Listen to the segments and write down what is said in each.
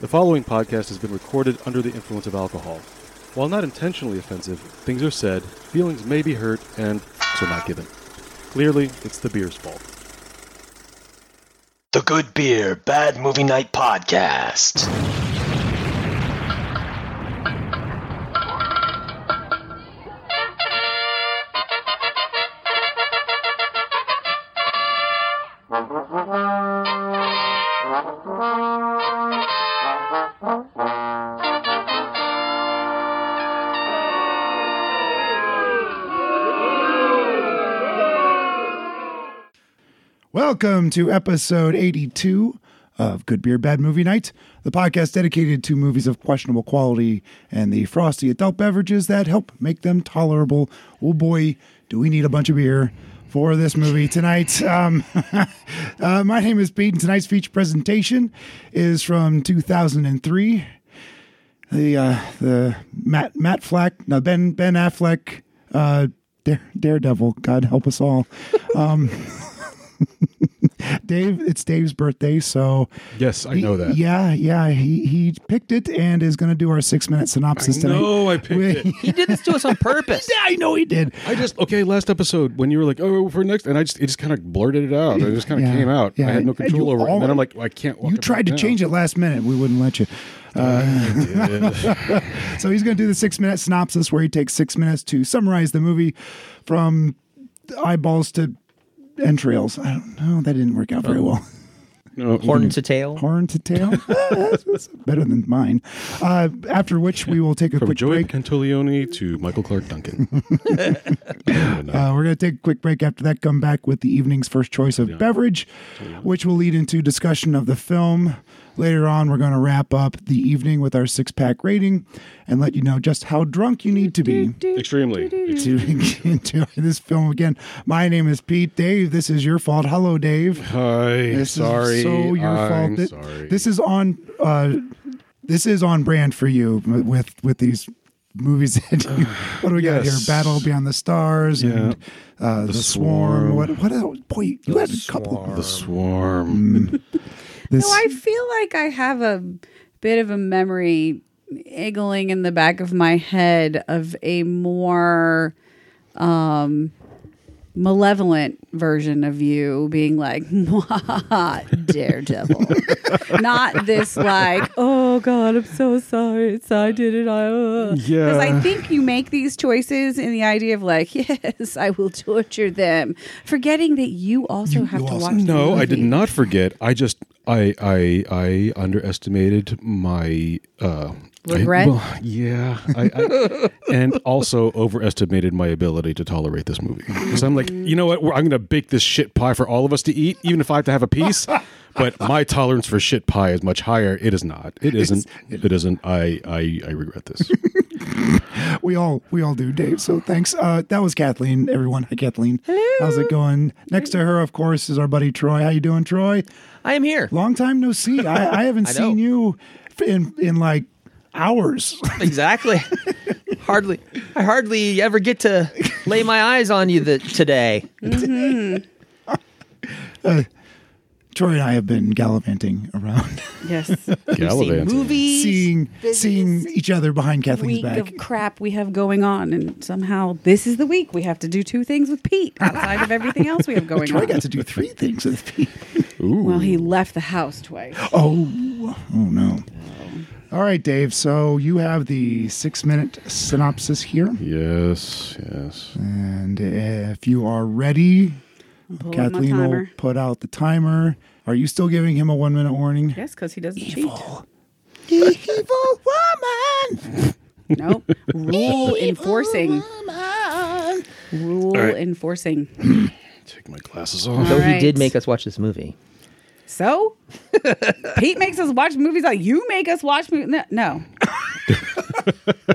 The following podcast has been recorded under the influence of alcohol. While not intentionally offensive, things are said, feelings may be hurt, and are not given. Clearly, it's the beer's fault. The Good Beer, Bad Movie Night Podcast. Welcome to episode 82 of Good Beer, Bad Movie Night, the podcast dedicated to movies of questionable quality and the frosty adult beverages that help make them tolerable. Oh boy, do we need a bunch of beer for this movie tonight. My name is Pete, and tonight's feature presentation is from 2003. The Ben Affleck, Daredevil, God help us all. Dave, it's Dave's birthday, so Yes, I know that. Yeah, he picked it and is going to do our 6-minute synopsis tonight. No, I picked it. He did this to us on purpose. Yeah, I know he did. Last episode, when you were like, oh, for next, and it just kind of blurted it out. It just kind of came out. Yeah. I had no control over it. And then I'm like, I can't walk You it tried to back change it last minute. We wouldn't let you. So he's going to do the 6-minute synopsis where he takes 6 minutes to summarize the movie from eyeballs to entrails. I don't know. That didn't work out very well. No, Horn to tail. Horn to tail. That's better than mine. After which we will take a From quick Joey break. Pantolioni to Michael Clark Duncan. We're going to take a quick break after that, come back with the evening's first choice of beverage, which will lead into discussion of the film. Later on, we're going to wrap up the evening with our 6-pack rating and let you know just how drunk you need to be Extremely. to enjoy this film again. My name is Pete. Dave, this is your fault. Hello, Dave. Hi. Sorry. Is so your I'm fault. sorry. This is on brand for you with these movies. What do we got here? Yes. Battle Beyond the Stars and the Swarm. Swarm. What else? Boy, you had a couple. The Swarm. This, No, I feel like I have a bit of a memory iggling in the back of my head of a more malevolent version of you being like, Daredevil. Not this like, oh God, I'm so sorry. I did it. Yeah. Because I think you make these choices in the idea of like, yes, I will torture them, forgetting that you also have to watch the No, movie. I did not forget. I underestimated my Regret? I and also overestimated my ability to tolerate this movie. Because I'm like, you know what? I'm going to bake this shit pie for all of us to eat, even if I have to have a piece. But my tolerance for shit pie is much higher. It is not. It isn't. It isn't. I regret this. we all do, Dave. So thanks. That was Kathleen. Everyone, hi Kathleen. Hello. How's it going? Next to her, of course, is our buddy Troy. How you doing, Troy? I am here. Long time no see. I haven't I know. seen you in like hours. Exactly. I hardly ever get to lay my eyes on you today. Troy and I have been gallivanting around, Yes. Gallivanting. Movies. seeing each other behind Kathleen's Week back. of crap we have going on, and somehow this is the week we have to do 2 things with Pete outside of everything else we have going Troy on. got to do 3 things with Pete. Well, he left the house twice. Oh no. All right, Dave. So you have the 6-minute synopsis here, Yes. and if you are ready, Pull up my Kathleen will timer. put out the timer. Are you still giving him a 1-minute warning? Yes, because he doesn't Evil woman. cheat. Nope. Rule enforcing. Rule right. enforcing. Take my glasses off. Though he Right. did make us watch this movie. So? Pete makes us watch movies like you make us watch movies. No.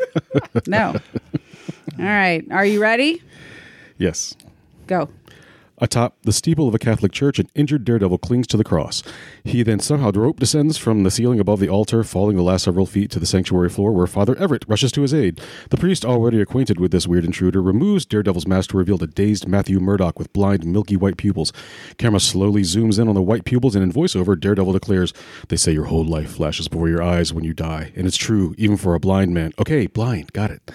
No. All right. Are you ready? Yes. Go. Atop the steeple of a Catholic church, an injured Daredevil clings to the cross. He then somehow the rope descends from the ceiling above the altar, falling the last several feet to the sanctuary floor, where Father Everett rushes to his aid. The priest, already acquainted with this weird intruder, removes Daredevil's mask to reveal the dazed Matthew Murdock with blind, milky white pupils. Camera slowly zooms in on the white pupils, and in voiceover, Daredevil declares, "They say your whole life flashes before your eyes when you die, and it's true, even for a blind man." Okay, blind, got it.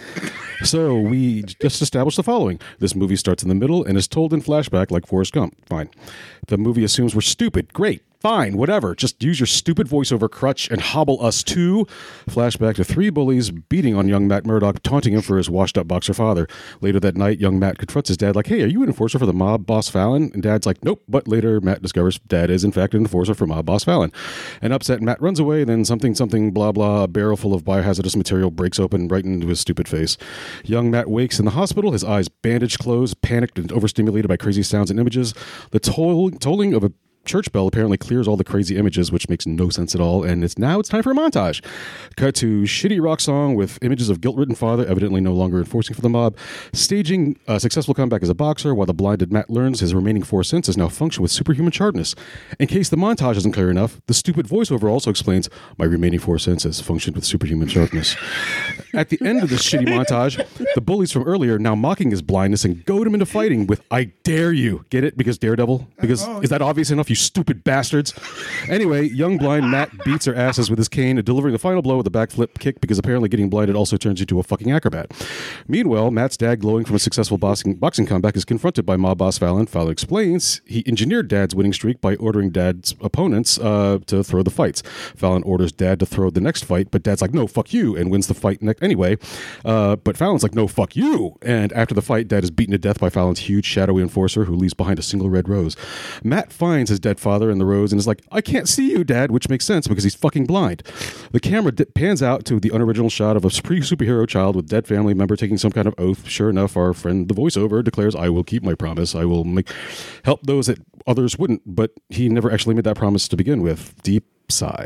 So we just established the following. This movie starts in the middle and is told in flashback like Forrest Gump. Fine. The movie assumes we're stupid. Great. Fine, whatever. Just use your stupid voiceover crutch and hobble us to flashback to 3 bullies beating on young Matt Murdock, taunting him for his washed-up boxer father. Later that night, young Matt confronts his dad like, "Hey, are you an enforcer for the mob boss Fallon?" And Dad's like, "Nope." But later, Matt discovers Dad is, in fact, an enforcer for mob boss Fallon. And upset, Matt runs away, then something, blah, blah, a barrel full of biohazardous material breaks open right into his stupid face. Young Matt wakes in the hospital, his eyes bandaged closed, panicked and overstimulated by crazy sounds and images. The tolling of a church bell apparently clears all the crazy images, which makes no sense at all, and it's time for a montage. Cut to shitty rock song with images of guilt-ridden father, evidently no longer enforcing for the mob, staging a successful comeback as a boxer, while the blinded Matt learns his remaining 4 senses now function with superhuman sharpness. In case the montage isn't clear enough, the stupid voiceover also explains, "My remaining 4 senses function with superhuman sharpness." At the end of this shitty montage, the bullies from earlier now mocking his blindness and goad him into fighting with "I dare you." Get it? Because Daredevil? Because is that obvious enough, you stupid bastards? Anyway, young blind Matt beats their asses with his cane, delivering the final blow with a backflip kick because apparently getting blinded also turns you to a fucking acrobat. Meanwhile, Matt's dad, glowing from a successful boxing comeback, is confronted by mob boss Fallon. Fallon explains he engineered Dad's winning streak by ordering Dad's opponents to throw the fights. Fallon orders Dad to throw the next fight, but Dad's like, "No, fuck you," and wins the fight anyway. But Fallon's like, "No, fuck you." And after the fight, Dad is beaten to death by Fallon's huge shadowy enforcer who leaves behind a single red rose. Matt finds his dead father in the rose and is like, "I can't see you, Dad," which makes sense because he's fucking blind. The camera pans out to the unoriginal shot of a superhero child with dead family member taking some kind of oath. Sure enough, our friend the voiceover declares, "I will keep my promise. I will help those that others wouldn't," but he never actually made that promise to begin with. Deep sigh.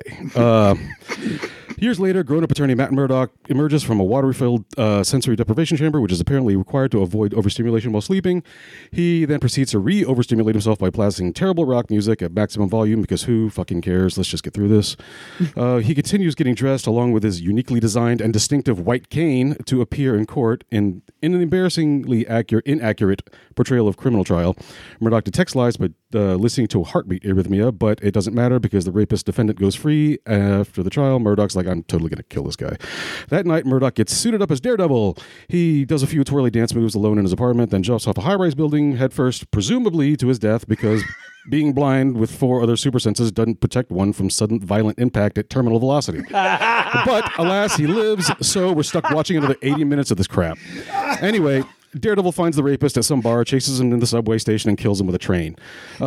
Years later, grown-up attorney Matt Murdock emerges from a water-filled sensory deprivation chamber, which is apparently required to avoid overstimulation while sleeping. He then proceeds to re-overstimulate himself by blasting terrible rock music at maximum volume, because who fucking cares? Let's just get through this. He continues getting dressed along with his uniquely designed and distinctive white cane to appear in court in an embarrassingly inaccurate portrayal of criminal trial. Murdock detects lies by listening to a heartbeat arrhythmia, but it doesn't matter because the rapist defendant goes free after the trial. Murdock's like, "I'm totally going to kill this guy." That night, Murdock gets suited up as Daredevil. He does a few twirly dance moves alone in his apartment, then jumps off a high-rise building headfirst, presumably to his death, because being blind with 4 other super senses doesn't protect one from sudden violent impact at terminal velocity. But alas, he lives, so we're stuck watching another 80 minutes of this crap. Anyway, Daredevil finds the rapist at some bar, chases him in the subway station, and kills him with a train.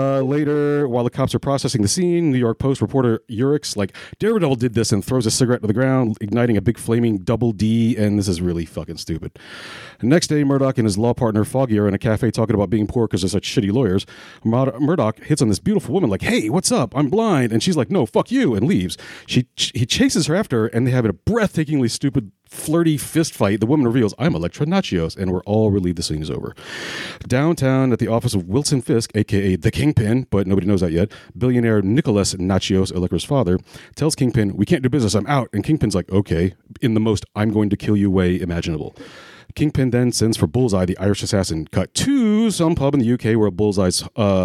Later, while the cops are processing the scene, New York Post reporter Urix, like, "Daredevil did this," and throws a cigarette to the ground, igniting a big flaming double D, and this is really fucking stupid. Next day, Murdock and his law partner Foggy are in a cafe talking about being poor because they're such shitty lawyers. Murdock hits on this beautiful woman like, "Hey, what's up? I'm blind." And she's like, "No, fuck you," and leaves. He chases her after, and they have a breathtakingly stupid flirty fist fight. The woman reveals, "I'm Elektra Natchios," and we're all relieved the scene is over. Downtown at the office of Wilson Fisk, aka the Kingpin, but nobody knows that yet, billionaire Nicholas Natchios, Elektra's father, tells Kingpin, "We can't do business, I'm out." And Kingpin's like, "Okay," in the most "I'm going to kill you" way imaginable. Kingpin then sends for Bullseye, the Irish assassin. Cut to some pub in the UK where Bullseye's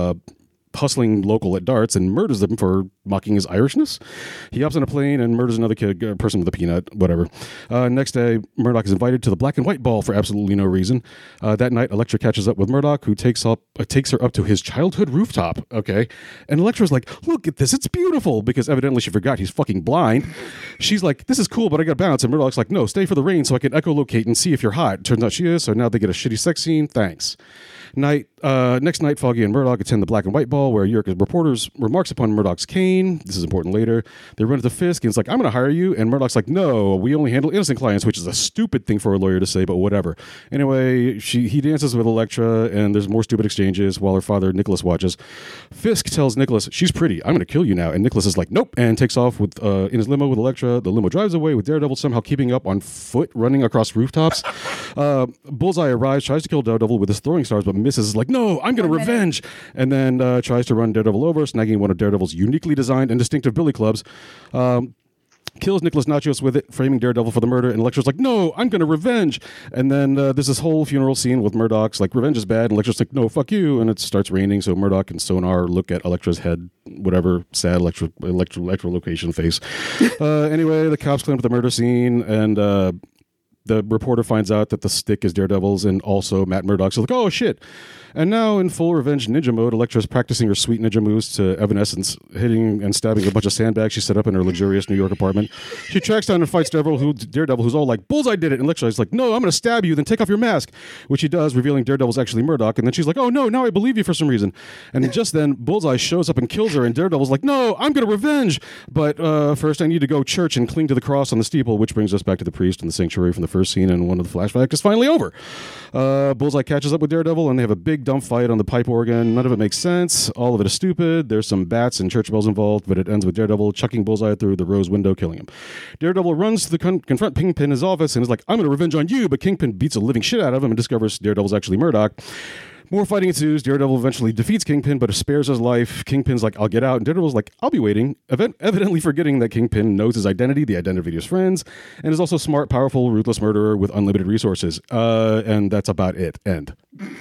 hustling local at darts and murders them for mocking his Irishness. He hops on a plane and murders another person with a peanut, whatever. Next day, Murdock is invited to the black and white ball for absolutely no reason. That night, Elektra catches up with Murdock, who takes her up to his childhood rooftop. Okay. And Elektra's like, "Look at this, it's beautiful," because evidently she forgot he's fucking blind. She's like, "This is cool, but I gotta bounce." And Murdock's like, "No, stay for the rain so I can echolocate and see if you're hot." Turns out she is, so now they get a shitty sex scene. Thanks. Next night, Foggy and Murdock attend the black and white ball where Yurka's reporters remarks upon Murdock's cane scene. This is important later. They run into Fisk, and it's like, I'm going to hire you. And Murdoch's like, no, we only handle innocent clients, which is a stupid thing for a lawyer to say, but whatever. Anyway, he dances with Elektra, and there's more stupid exchanges while her father, Nicholas, watches. Fisk tells Nicholas, she's pretty. I'm going to kill you now. And Nicholas is like, nope, and takes off with in his limo with Elektra. The limo drives away with Daredevil somehow keeping up on foot, running across rooftops. Bullseye arrives, tries to kill Daredevil with his throwing stars, but misses. Is like, no, I'm going to revenge. And then tries to run Daredevil over, snagging one of Daredevil's uniquely designed and distinctive billy clubs. Kills Nicholas Nachos with it, framing Daredevil for the murder. And Elektra's like, no, I'm going to revenge. And then there's this whole funeral scene with Murdoch's like, revenge is bad. And Elektra's like, no, fuck you. And it starts raining. So Murdoch and Sonar look at Elektra's head, whatever, sad Elektra location face. Anyway, the cops clean up the murder scene. And the reporter finds out that the stick is Daredevil's and also Matt Murdock's. So like, oh, shit. And now in full revenge ninja mode, Elektra's practicing her sweet ninja moves to Evanescence, hitting and stabbing a bunch of sandbags she set up in her luxurious New York apartment. She tracks down and fights Daredevil, who's all like, Bullseye did it. And Elektra's like, no, I'm going to stab you, then take off your mask, which he does, revealing Daredevil's actually Murdoch. And then she's like, oh, no, now I believe you for some reason. And just then, Bullseye shows up and kills her, and Daredevil's like, no, I'm going to revenge. But first, I need to go church and cling to the cross on the steeple, which brings us back to the priest and the sanctuary from the first scene, and one of the flashbacks is finally over. Bullseye catches up with Daredevil, and they have a big dumb fight on the pipe organ. None of it makes sense. All of it is stupid. There's some bats and church bells involved, but it ends with Daredevil chucking Bullseye through the rose window, killing him. Daredevil runs to confront Kingpin in his office and is like, I'm going to revenge on you, but Kingpin beats a living shit out of him and discovers Daredevil's actually Murdoch. More fighting ensues. Daredevil eventually defeats Kingpin, but spares his life. Kingpin's like, I'll get out. And Daredevil's like, I'll be waiting. Evidently forgetting that Kingpin knows his identity, the identity of his friends, and is also smart, powerful, ruthless murderer with unlimited resources. And that's about it. End.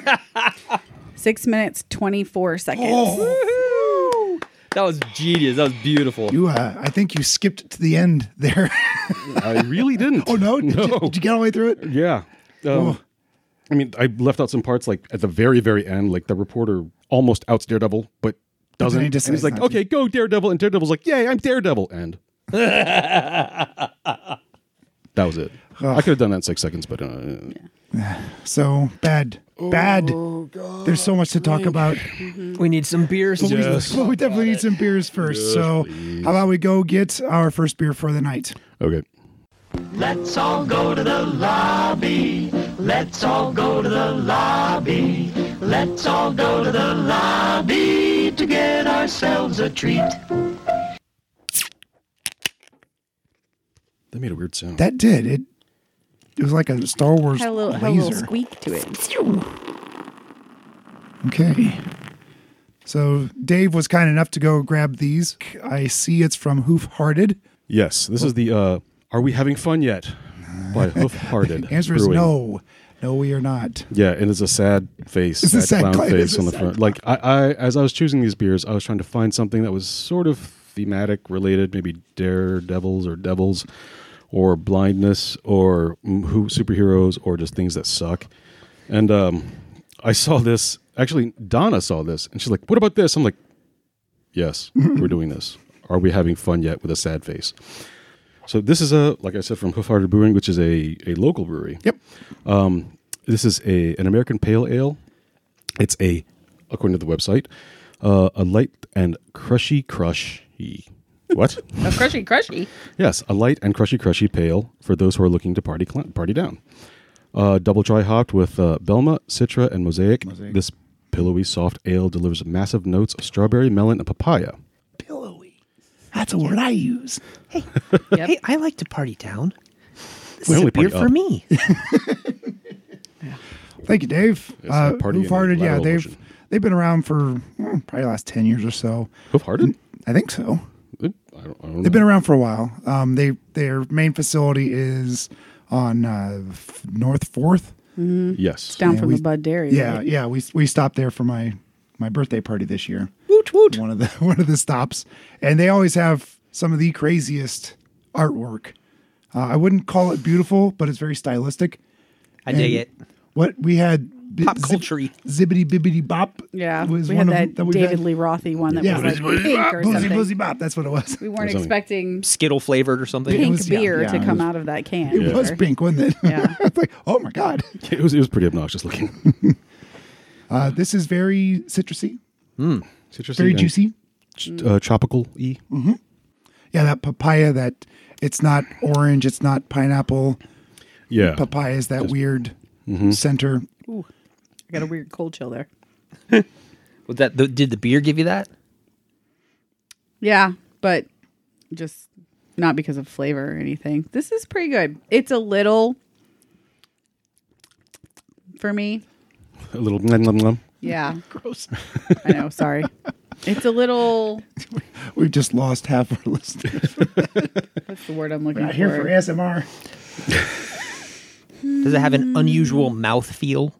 6 minutes, 24 seconds. Oh. That was genius. That was beautiful. You, I think you skipped to the end there. I really didn't. Oh, no? No. Did you get all the way through it? Yeah. Oh. I mean, I left out some parts like at the very, very end, like the reporter almost outs Daredevil, but doesn't. he And just he's says like, not okay, go Daredevil. And Daredevil's like, yay, I'm Daredevil. And that was it. I could have done that in 6 seconds, but So bad. Bad. Oh, God. There's so much to talk about. We need some beers. Yes. Well, we definitely need some beers first. Yes, so please. how about we go get our first beer for the night? Okay. Let's all go to the lobby. Let's all go to the lobby. Let's all go to the lobby to get ourselves a treat. That made a weird sound. That did. It was like a Star Wars Had a little laser. squeak to it. Okay. So Dave was kind enough to go grab these. I see it's from Hoof Hearted. Yes, this is the Are We Having Fun Yet? By Hoof Hearted. Answer is Brewing. no. No, we are not. Yeah, and it's a sad face, It's a sad clown clown. face It's a on the sad front. Like I, as I was choosing these beers, I was trying to find something that was sort of thematic related, maybe daredevils or devils, or blindness, or who superheroes, or just things that suck. And I saw this. Actually, Donna saw this, and she's like, "What about this?" I'm like, "Yes, we're doing this. Are we having fun yet?" With a sad face. So this is like I said, from Hoof Hearted Brewing, which is a local brewery. Yep. This is an American Pale Ale. It's according to the website, a light and crushy. What? A crushy. Yes, a light and crushy pale for those who are looking to party down. Double dry hopped with Belma, Citra, and Mosaic. This pillowy, soft ale delivers massive notes of strawberry, melon, and papaya. Pillowy. That's a word I use. Yep. Hey, I like to party down. This We is only a beer party for up. me. Thank you, Dave. It's a party Hoof Hearted, in yeah, lateral motion. they've been around for probably the last 10 years or so. Hoof Hearted? I think so. I don't know. They've been around for a while. Their main facility is on North 4th. Yes. Down Yeah, from we- the Bud Dairy. Yeah, right? yeah. We stopped there for my birthday party this year. Woot woot. One of the stops, and they always have some of the craziest artwork. I wouldn't call it beautiful, but it's very stylistic. I dig it. What we had Pop culture-y. Zibbity Bibbity Bop. Yeah. was We one had of that we David had. Lee Rothy one that Yeah, was like pink or Boozy something. Boozy Bop. That's what it was. We weren't something. expecting Skittle flavored or something. pink was- yeah, beer yeah, to it come was- out of that can. It was either. pink, wasn't it? Yeah. It's like, oh my god. It was pretty obnoxious looking. This is very citrusy, Citrusy very and juicy. tropical y. Yeah, that papaya. That it's not orange. It's not pineapple. Yeah, Papaya is that weird center. Ooh, I got a weird cold chill there. Was that did the beer give you that? Yeah, but just not because of flavor or anything. This is pretty good. It's a little, for me. a little. Nom, nom, nom. Yeah, Gross. I know. Sorry. It's a little. We've just lost half our listeners. What's the word I'm looking Not here for for? ASMR. Does it have an unusual mouth feel?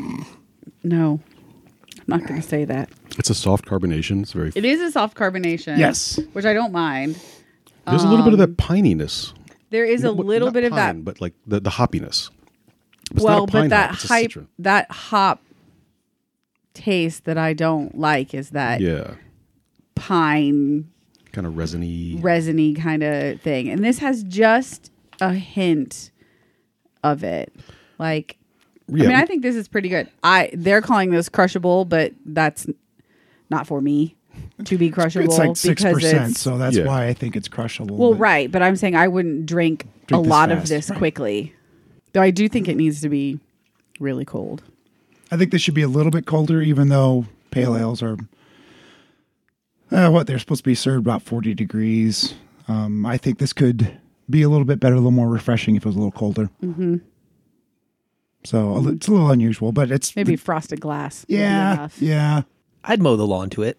No, I'm not going to say that. It's a soft carbonation. It's very. It is a soft carbonation. Yes. which I don't mind. There's a little bit of that pininess. There is a No, little not bit of pine, that. but like the hoppiness. It's Well, not a pine but that hop, it's a hype, citron. that hop taste that I don't like is that Yeah, pine kind of resiny. resiny kind of thing. And this has just a hint of it. Like, Yeah, I mean, I think this is pretty good. They're calling this crushable, but that's not for me to be crushable. It's like because 6%, it's- so that's Yeah. why I think it's crushable. well, but- right. But I'm saying I wouldn't drink a Drink this lot of fast, this right. quickly. Though I do think it needs to be really cold. I think this should be a little bit colder, even though pale ales are they're supposed to be served about 40 degrees. I think this could be a little bit better, a little more refreshing if it was a little colder. Mm-hmm. So it's a little unusual, but it's Maybe frosted glass. would be yeah, enough. yeah. I'd mow the lawn to it.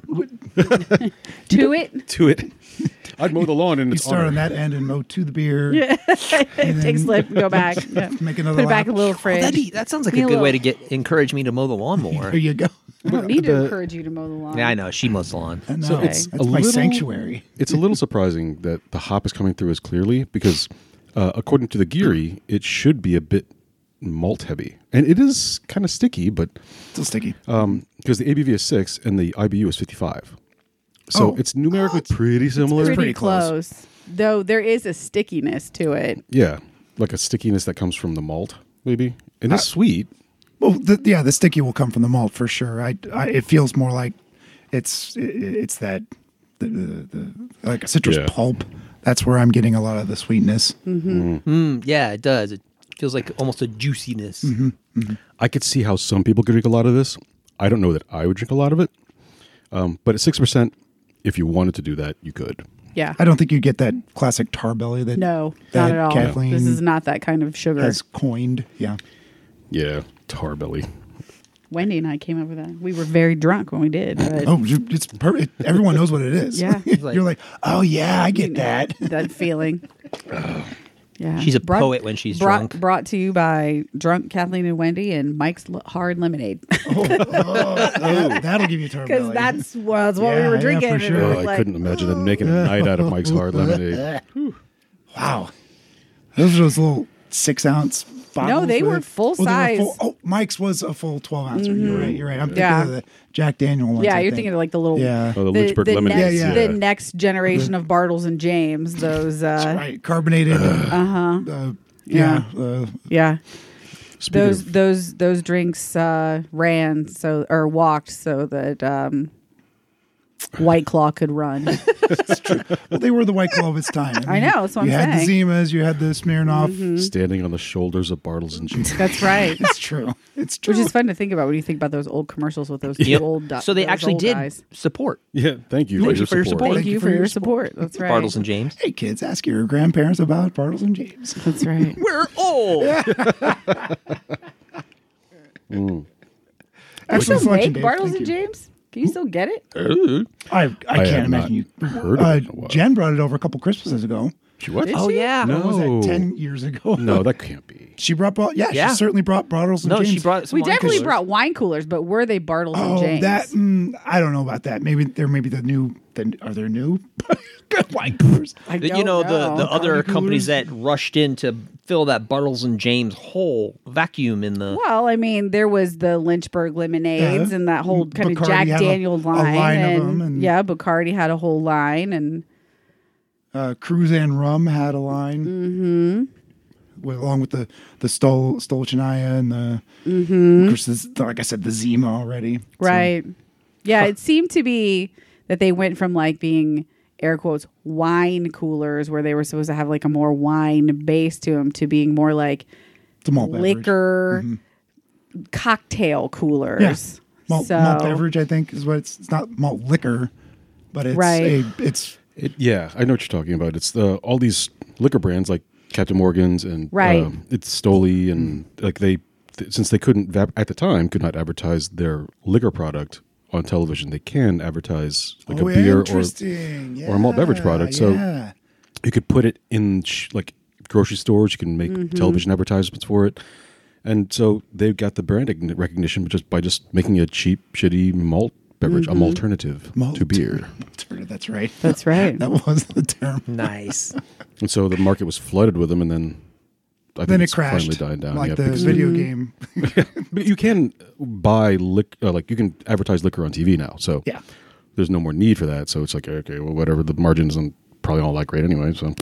To it. to it. I'd mow the lawn in You its start honor. on that end and go to the beer. Yeah. then- Take slip, go back. Yeah. Make another Put it back lap. in a little fridge. That sounds like Need a a good way little- to encourage me to mow the lawn more. There you go. I don't need to The- encourage you to mow the lawn. Yeah, I know. She mows the lawn. I know. So it's That's a my little- sanctuary. It's a little surprising that the hop is coming through as clearly because, according to the Geary, it should be a bit malt heavy, and it is kind of sticky, but Still sticky. because the ABV is 6 and the IBU is 55, so Oh. it's numerically pretty similar. pretty, pretty close. close. Though there is a stickiness to it. Yeah, like a stickiness that comes from the malt, maybe, and it's sweet. Well, the sticky will come from the malt for sure. It feels more like it's that the like a citrus Yeah. pulp. That's where I'm getting a lot of the sweetness. Yeah, it does. It feels like almost a juiciness. I could see how some people could drink a lot of this. I don't know that I would drink a lot of it, but at 6%, if you wanted to do that, you could. Yeah. I don't think you get that classic tar belly that No, that not at all. Kathleen This is not that kind of sugar. has coined. Yeah. Yeah, tar belly. Wendy and I came up with that. We were very drunk when we did. But Oh, it's perfect. Everyone knows what it is. Yeah. You're like, oh yeah, I get that. that feeling. Yeah. She's a poet when she's drunk. Brought to you by Drunk Kathleen and Wendy and Mike's Hard Lemonade. That'll give you tar Because belly. that's what we Yeah, were yeah, drinking. for and it sure. was Oh, I like- couldn't imagine them making a night out of Mike's Hard Lemonade. Wow. Those are those little 6-ounce bottles. No, they were with- full they were size. Mike's was a full 12 ounce. You're right. I'm thinking Yeah. of the Jack Daniel ones. Yeah, I you're think. thinking of like the little Yeah. Oh, the Lynchburg lemonade. Next, Yeah, the next generation of Bartles and James. Those Right, carbonated. Yeah. yeah. Speaking of, Those drinks walked so that White Claw could run. Well, they were the White Claw of its time. I know, that's what you I'm had saying. the Zimas, you had the Smirnoff. standing on the shoulders of Bartles and James. That's right. It's true. It's true. Which is fun to think about when you think about those old commercials with those old. So they those actually old did guys. support Yeah, thank you Thank for you for your your support. Thank you for your support. That's right. Bartles and James. Hey, kids, ask your grandparents about Bartles and James. That's right. We're old. You Excellent still selection, make Dave. Bartles Thank and you. James? Can you still get it? I have can't not imagine you. heard of it in a while. Jen brought it over a couple Christmases ago. She what? Did Oh she? yeah. No. What was that, 10 years ago? No, that can't be. She brought, Yeah. she certainly brought Bartles and No, James. she brought some We wine definitely coolers. brought wine coolers, but were they Bartles and Oh, James? that I don't know about that. Maybe there may be the new. Are there new wine coolers? I You don't know, know. the other Coolers? companies that rushed in to fill that Bartles and James hole vacuum in the. Well, I mean, there was the Lynchburg lemonades Yeah. and that whole kind Bacardi of Jack had a Daniel line. line of and, them and- yeah, Bacardi had a whole line. And Cruise and Rum had a line. Mm-hmm. Along with the Stolchenaya and the, of course, like I said, the Zima already. So, right. Yeah, it seemed to be that they went from like being air quotes wine coolers where they were supposed to have like a more wine base to them to being more like It's a malt beverage. liquor cocktail coolers. Yeah. Malt beverage, I think, is what it's not malt liquor, but it's Right. Yeah, I know what you're talking about. It's all these liquor brands like Captain Morgan's and Right. It's Stoli and like since they couldn't at the time could not advertise their liquor product on television, they can advertise like a beer or a malt beverage product. So you could put it in like grocery stores. You can make television advertisements for it. And so they got the brand recognition just by just making a cheap, shitty malt beverage, a alternative to beer. That's right. That's right. That was the term. Nice. And so the market was flooded with them, and then I think Then it it's crashed, finally died down. like yeah, the because- video game. But you can buy like you can advertise liquor on TV now. So Yeah. there's no more need for that. So it's like, okay, well, whatever. The margins and probably not that great anyway. So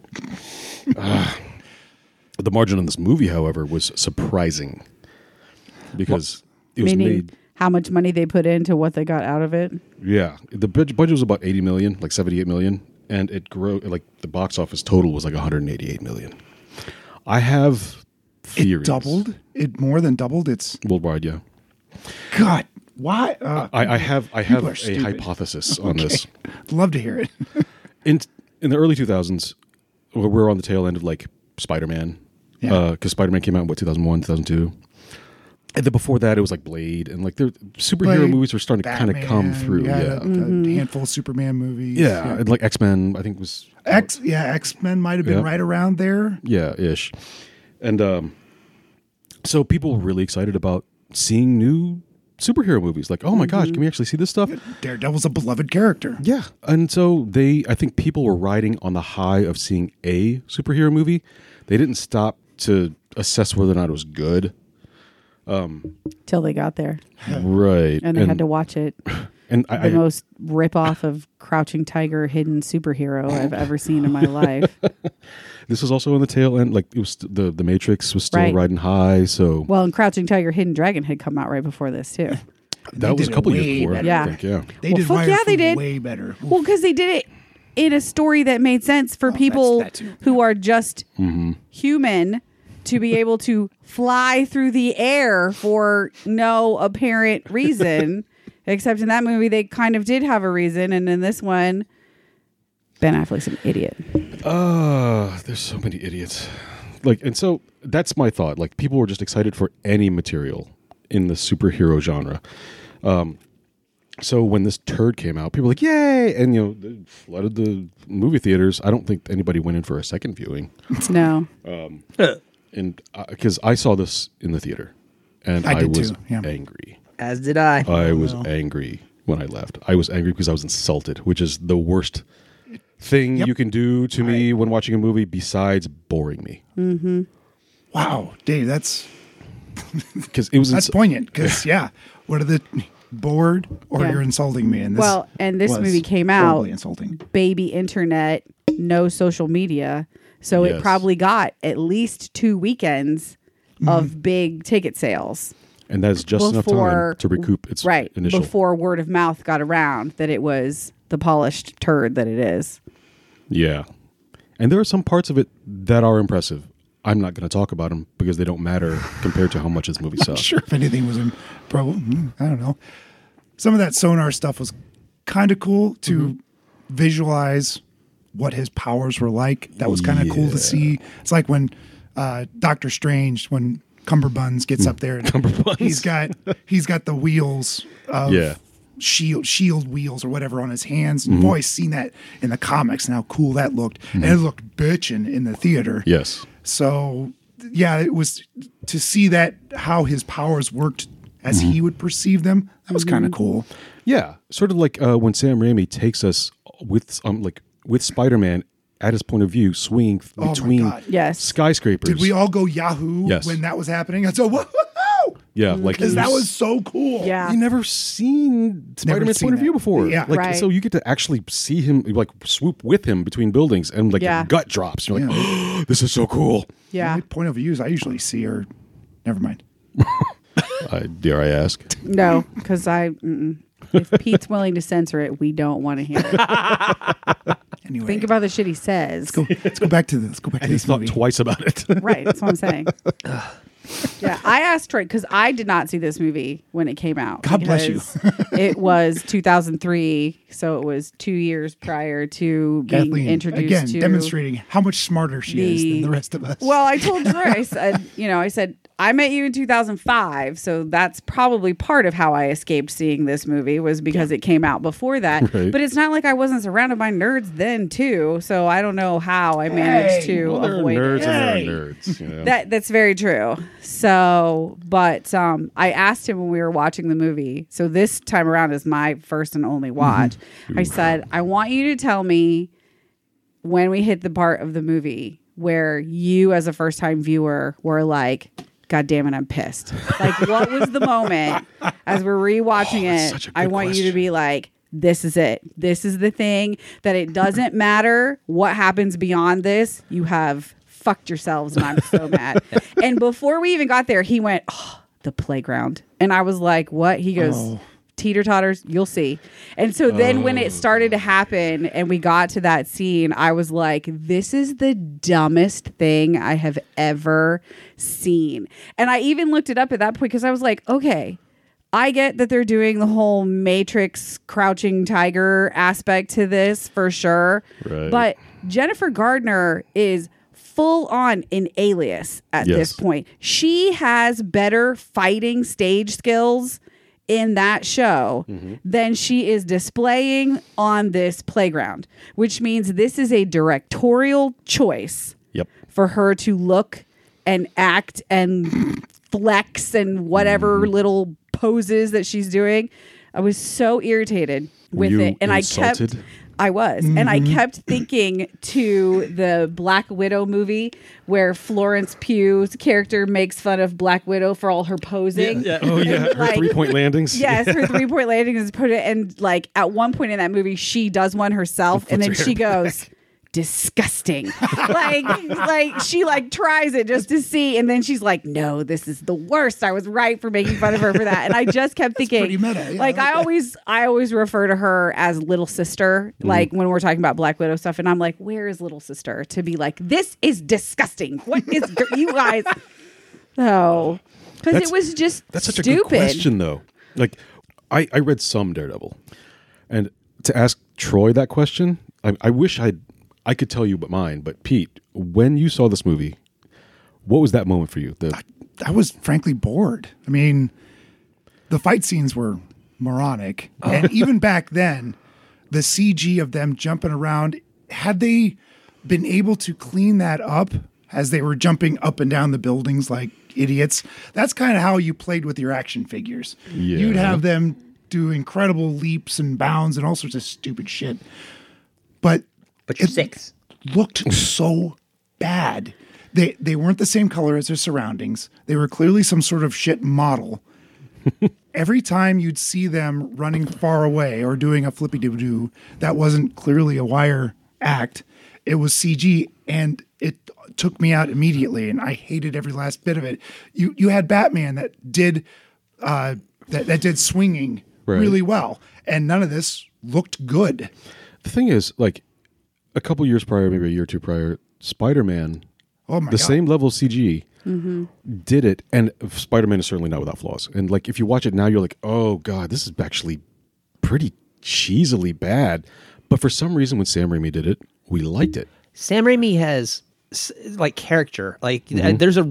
the margin on this movie, however, was surprising because it was Meaning made. how much money they put into what they got out of it. Yeah, the budget was about 80 million, like 78 million, and it grew like the box office total was like 188 million. I have theories. It doubled. It more than doubled. It's worldwide. Yeah, God. Why? I have People are a stupid. hypothesis on this. Love to hear it. In the early 2000s, we're on the tail end of like Spider-Man, because Spider-Man came out in 2001, 2002. And then before that, it was like Blade, and like the superhero Blade, movies were starting to kind of come Batman, through. Yeah, a handful of Superman movies. yeah, and like X-Men, I think was X-Men might have been Yeah. right around there. yeah ish, and so people were really excited about seeing new superhero movies. Like, oh my gosh, can we actually see this stuff? Daredevil's a beloved character. Yeah, and so I think people were riding on the high of seeing a superhero movie. They didn't stop to assess whether or not it was good. Till they got there. Right. And they had to watch it. And The most rip-off of Crouching Tiger, hidden superhero I've ever seen in my life. this was also on the tail end. Like it was the Matrix was still Right. riding high. So Well, and Crouching Tiger, Hidden Dragon had come out right before this too. that was did a couple it years way before. better. Yeah. I think, yeah. They Well, did fuck Wire yeah, they Food did. way better. Well, because they did it in a story that made sense for people that too. who are just human to be able to fly through the air for no apparent reason. Except in that movie, they kind of did have a reason. And in this one, Ben Affleck's an idiot. There's so many idiots. Like, and so that's my thought. Like, people were just excited for any material in the superhero genre. So when this turd came out, people were like, yay! And, they flooded the movie theaters. I don't think anybody went in for a second viewing. No. And because I saw this in the theater, and I I did was too, yeah. angry. As did I. I was angry when I left. I was angry because I was insulted, which is the worst thing you can do to me when watching a movie besides boring me. Wow, Dave, that's Because it was that's poignant. Because what are the bored or Yeah. you're insulting me? And this Well, and this was movie came out horribly insulting. baby internet, no social media. So it Yes. probably got at least 2 weekends of big ticket sales. and that's just enough time to recoup its Right. initial. Before word of mouth got around that it was the polished turd that it is. Yeah, and there are some parts of it that are impressive. I'm not going to talk about them because they don't matter compared to how much this movie sucks. Sure, if anything was in, I don't know. Some of that sonar stuff was kind of cool to visualize what his powers were like. That was kind of cool to see. It's like when Doctor Strange, when Cumberbuns gets up there, and he's got the wheels of shield wheels or whatever on his hands. And boy, seen that in the comics and how cool that looked, and it looked bitchin' in the theater. Yes. So, yeah, it was to see that how his powers worked as he would perceive them. That was kind of cool. Yeah, sort of like when Sam Raimi takes us with Spider-Man at his point of view, swinging my between God. Yes. skyscrapers. Did we all go Yahoo Yes. when that was happening? I said, whoa! Yeah, like Because that was so cool. Yeah. you never seen Spider-Man's seen point of that. view before. Yeah. Like Right. so you get to actually see him like swoop with him between buildings and like Yeah. your gut drops. You're like, oh, this is so cool. Yeah. My point of views I usually see are, never mind. Dare I ask? No, because If Pete's willing to censor it, we don't want to hear it. Anyway, Think about the shit he says. let's go back to this. Let's go back to And he this thought movie. twice about it. Right, that's what I'm saying. Yeah, I asked Troy because I did not see this movie when it came out. God bless you. because it was 2003, so it was 2 years prior to being Kathleen, introduced again, to demonstrating how much smarter she is than the rest of us. Well, I told Troy, I said, I met you in 2005, so that's probably part of how I escaped seeing this movie was because it came out before that. Right. But it's not like I wasn't surrounded by nerds then too, so I don't know how I managed to Well, there are avoid nerds it. and there are nerds. You know? That's very true. So, but I asked him when we were watching the movie. So this time around is my first and only watch. I said, I want you to tell me when we hit the part of the movie where you, as a first time viewer, were like, God damn it, I'm pissed. Like, what was the moment as we're rewatching that's it? such a I good want you to question. be like, this is it. This is the thing that it doesn't matter what happens beyond this. You have fucked yourselves, and I'm so mad. And before we even got there, he went, oh, the playground. And I was like, what? He goes, teeter-totters, you'll see. And so then when it started to happen and we got to that scene, I was like, this is the dumbest thing I have ever seen. And I even looked it up at that point because I was like, okay, I get that they're doing the whole Matrix crouching tiger aspect to this for sure. Right. But Jennifer Gardner is full on in Alias at this point. She has better fighting stage skills in that show than she is displaying on this playground, which means this is a directorial choice Yep. for her to look and act and flex and whatever little poses that she's doing. I was so irritated with you it. And insulted? I was. And I kept thinking to the Black Widow movie where Florence Pugh's character makes fun of Black Widow for all her posing. Oh yeah, her Like- 3-point landings. Yes, her 3-point landing is put it, and like at one point in that movie, she does one herself, and then her she hair goes, "Disgusting!" like she like tries it just to see, and then she's like, "No, this is the worst. I was right for making fun of her for that." And I just kept thinking, pretty meta. Yeah, like I I like always refer to her as little sister, like when we're talking about Black Widow stuff, and I'm like, "Where is little sister?" To be like, "This is disgusting. What is you guys?" So, because it was just That's such stupid. a good question, though. Like, I read some Daredevil, and to ask Troy that question, I wish I could tell you but mine. But Pete, when you saw this movie, what was that moment for you? I was frankly bored. I mean, the fight scenes were moronic. And even back then, the CG of them jumping around, had they been able to clean that up as they were jumping up and down the buildings like idiots, that's kind of how you played with your action figures. Yeah. You'd have them do incredible leaps and bounds and all sorts of stupid shit. But But you're 6. looked so bad. They weren't the same color as their surroundings. They were clearly some sort of shit model. Every time you'd see them running far away or doing a flippy-doo-doo that wasn't clearly a wire act, it was CG, and it took me out immediately, and I hated every last bit of it. You had Batman that did that did swinging Right. really well, and none of this looked good. The thing is, like, a couple years prior, maybe a year or two prior, Spider-Man, Oh my the god! same level of CG, did it, and Spider-Man is certainly not without flaws. And like, if you watch it now, you're like, oh god, this is actually pretty cheesily bad. But for some reason, when Sam Raimi did it, we liked it. Sam Raimi has like character. Like there's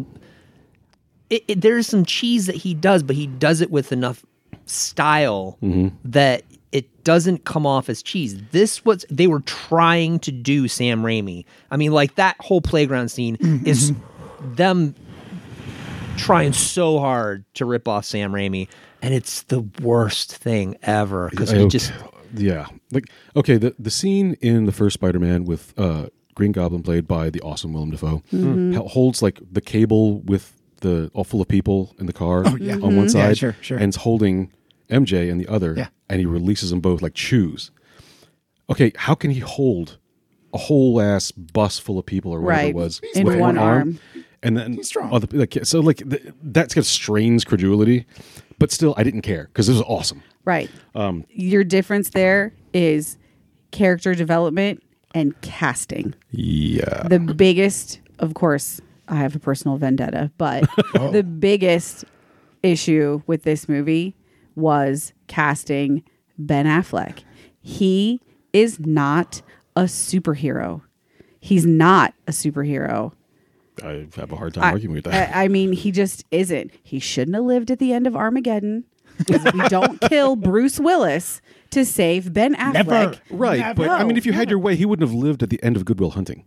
there's some cheese that he does, but he does it with enough style that it doesn't come off as cheese. This was they were trying to do Sam Raimi. I mean, like that whole playground scene is them trying so hard to rip off Sam Raimi, and it's the worst thing ever because he just Yeah. Like, okay, the scene in the first Spider-Man with Green Goblin, played by the awesome Willem Dafoe, holds like the cable with the all full of people in the car on one side, sure. and it's holding MJ and the other, and he releases them both like chews. Okay, how can he hold a whole ass bus full of people or whatever Right. it was In with one arm. and then He's strong. that's got strains credulity. but still, I didn't care because it was awesome. Right. Your difference there is character development and casting. Yeah. The biggest, of course, I have a personal vendetta, but the biggest issue with this movie was casting Ben Affleck. He is not a superhero. He's not a superhero. I have a hard time arguing with that. I mean, he just isn't. He shouldn't have lived at the end of Armageddon. Because we don't kill Bruce Willis to save Ben Affleck. Never. Right, Never. but I mean, if you had No. your way, he wouldn't have lived at the end of Good Will Hunting.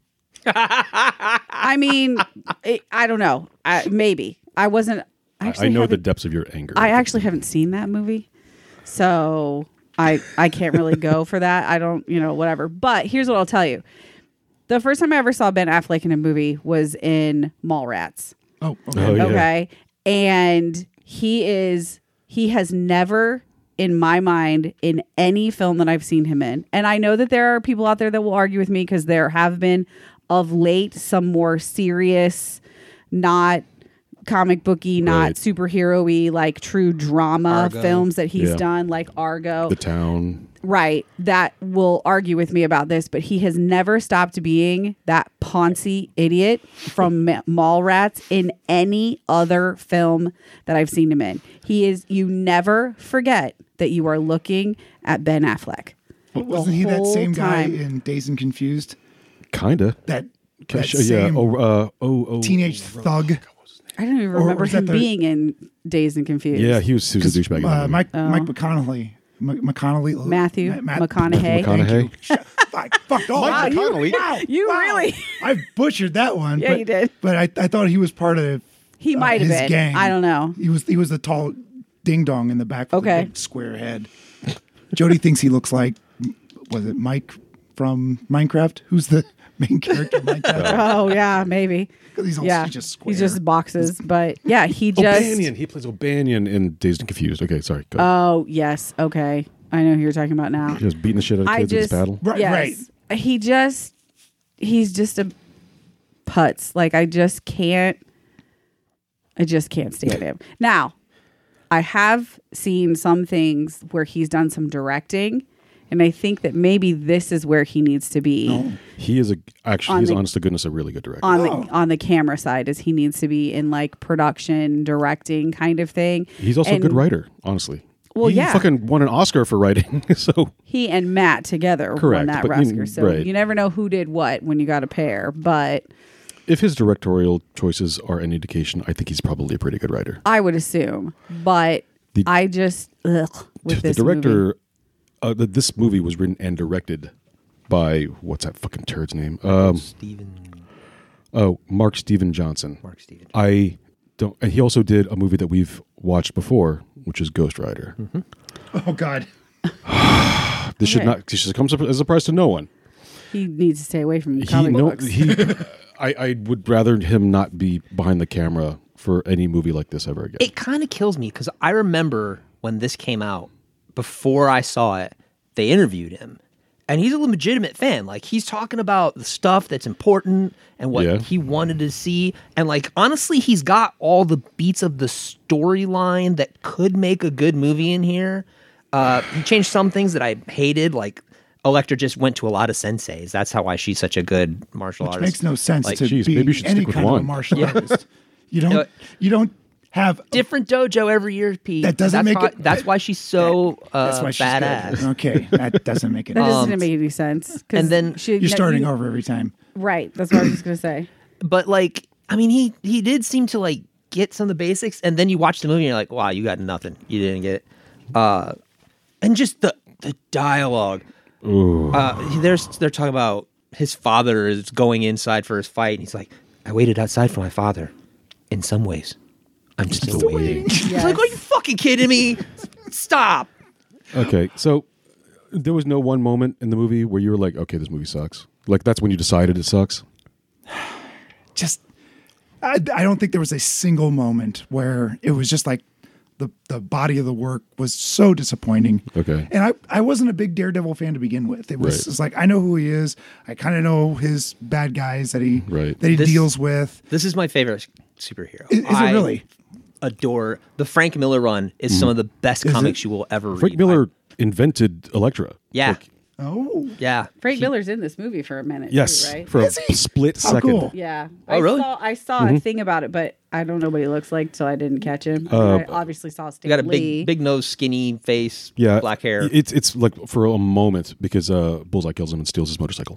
I mean, I don't know. Maybe. I wasn't. I know the depths of your anger. I actually haven't seen that movie. So I can't really go for that. I don't, whatever. But here's what I'll tell you. The first time I ever saw Ben Affleck in a movie was in Mallrats. Oh, okay. Oh, yeah. Okay. And he has never, in my mind, in any film that I've seen him in. And I know that there are people out there that will argue with me because there have been of late some more serious, not comic booky, not Right. superhero-y, like true drama Argo. films that he's Yeah. done, like Argo. The Town. Right. That will argue with me about this, but he has never stopped being that poncy idiot from Mallrats in any other film that I've seen him in. You never forget that you are looking at Ben Affleck. Wasn't he that whole same guy time. in Dazed and Confused? Kinda. That Yeah. same teenage oh, thug. I don't even Or remember was that him the- being in Dazed and Confused. Yeah, he was a douchebag. in that movie. Mike McConaughey. McConaughey. Matthew Matt- McConaughey. McConaughey. Fuck off. Mike McConaughey. You really- I butchered that one. Yeah, but, you did. But I thought he was part of He might have his been. gang. I don't know. He was the tall ding dong in the back with Okay. the big square head. Jody thinks he looks like, was it Mike from Minecraft? Who's the main character in Minecraft? Oh yeah, maybe. 'Cause he's just square. He's just boxes, but yeah, he just. O'Banion. He plays O'Banion in Dazed and Confused. Okay, sorry. Go. Oh yes, okay. I know who you're talking about now. He was beating the shit out of kids with his paddle. Right, yes, he's just a putz. Like I just can't stand him. Now, I have seen some things where he's done some directing, and I think that maybe this is where he needs to be He is On he's the- honest to goodness a really good director. on the camera side, as he needs to be in like production, directing kind of thing. He's also a And good writer, honestly. Well, he yeah. fucking won an Oscar for writing. So He and Matt together won Correct, that but Oscar. So right. you never know who did what when you got a pair, but if his directorial choices are any indication, I think he's probably a pretty good writer. I would assume. But I just with The this director, movie. this movie was written and directed by what's that fucking turd's name? Mark Steven Johnson. Mark Steven. I don't. And he also did a movie that we've watched before, which is Ghost Rider. Oh God. This should Okay. not. This should come as a surprise to no one. He needs to stay away from comic books. I would rather him not be behind the camera for any movie like this ever again. It kind of kills me because I remember when this came out, before I saw it, they interviewed him. And he's a legitimate fan. Like, he's talking about the stuff that's important and what Yeah. he wanted to see. And, like, honestly, he's got all the beats of the storyline that could make a good movie in here. He changed some things that I hated, like Elektra just went to a lot of senseis. That's how why she's such a good martial Which artist. makes no sense Like, to geez, be maybe you should any stick with kind of a one. martial artist. You don't have Different dojo every year, Pete. That doesn't that's make how- it- That's why she's so that's why she's badass. good. Okay, that doesn't make it. That doesn't make any sense. 'Cause and then You're starting over every time. Right. That's what I was just gonna say. But like, I mean, he did seem to like get some of the basics, and then you watch the movie and you're like, wow, you got nothing. You didn't get it. And just the dialogue. They're talking about his father is going inside for his fight, and he's like, I waited outside for my father. In some ways, I'm still waiting. It's like, are you fucking kidding me? Stop. Okay, so there was no one moment in the movie where you were like, okay, this movie sucks. Like, that's when you decided it sucks? I don't think there was a single moment where it was just like the body of the work was so disappointing. Okay. And I wasn't a big Daredevil fan to begin with. It was Right. it's like I know who he is. I kind of know his bad guys that he Right. that he This- deals with. This is my favorite superhero. Is it really? adore the Frank Miller run. Is some of the best comics you will ever read. Frank Miller invented Elektra. Yeah. Oh, Yeah. Frank Miller's in this movie for a minute. Yes, too, right? for a split second. cool. Yeah. Oh, really? I saw a thing about it, but I don't know what he looks like, so I didn't catch him. I obviously saw Stan You got a Lee. big nose, skinny face, Yeah, black hair. It's like for a moment because Bullseye kills him and steals his motorcycle.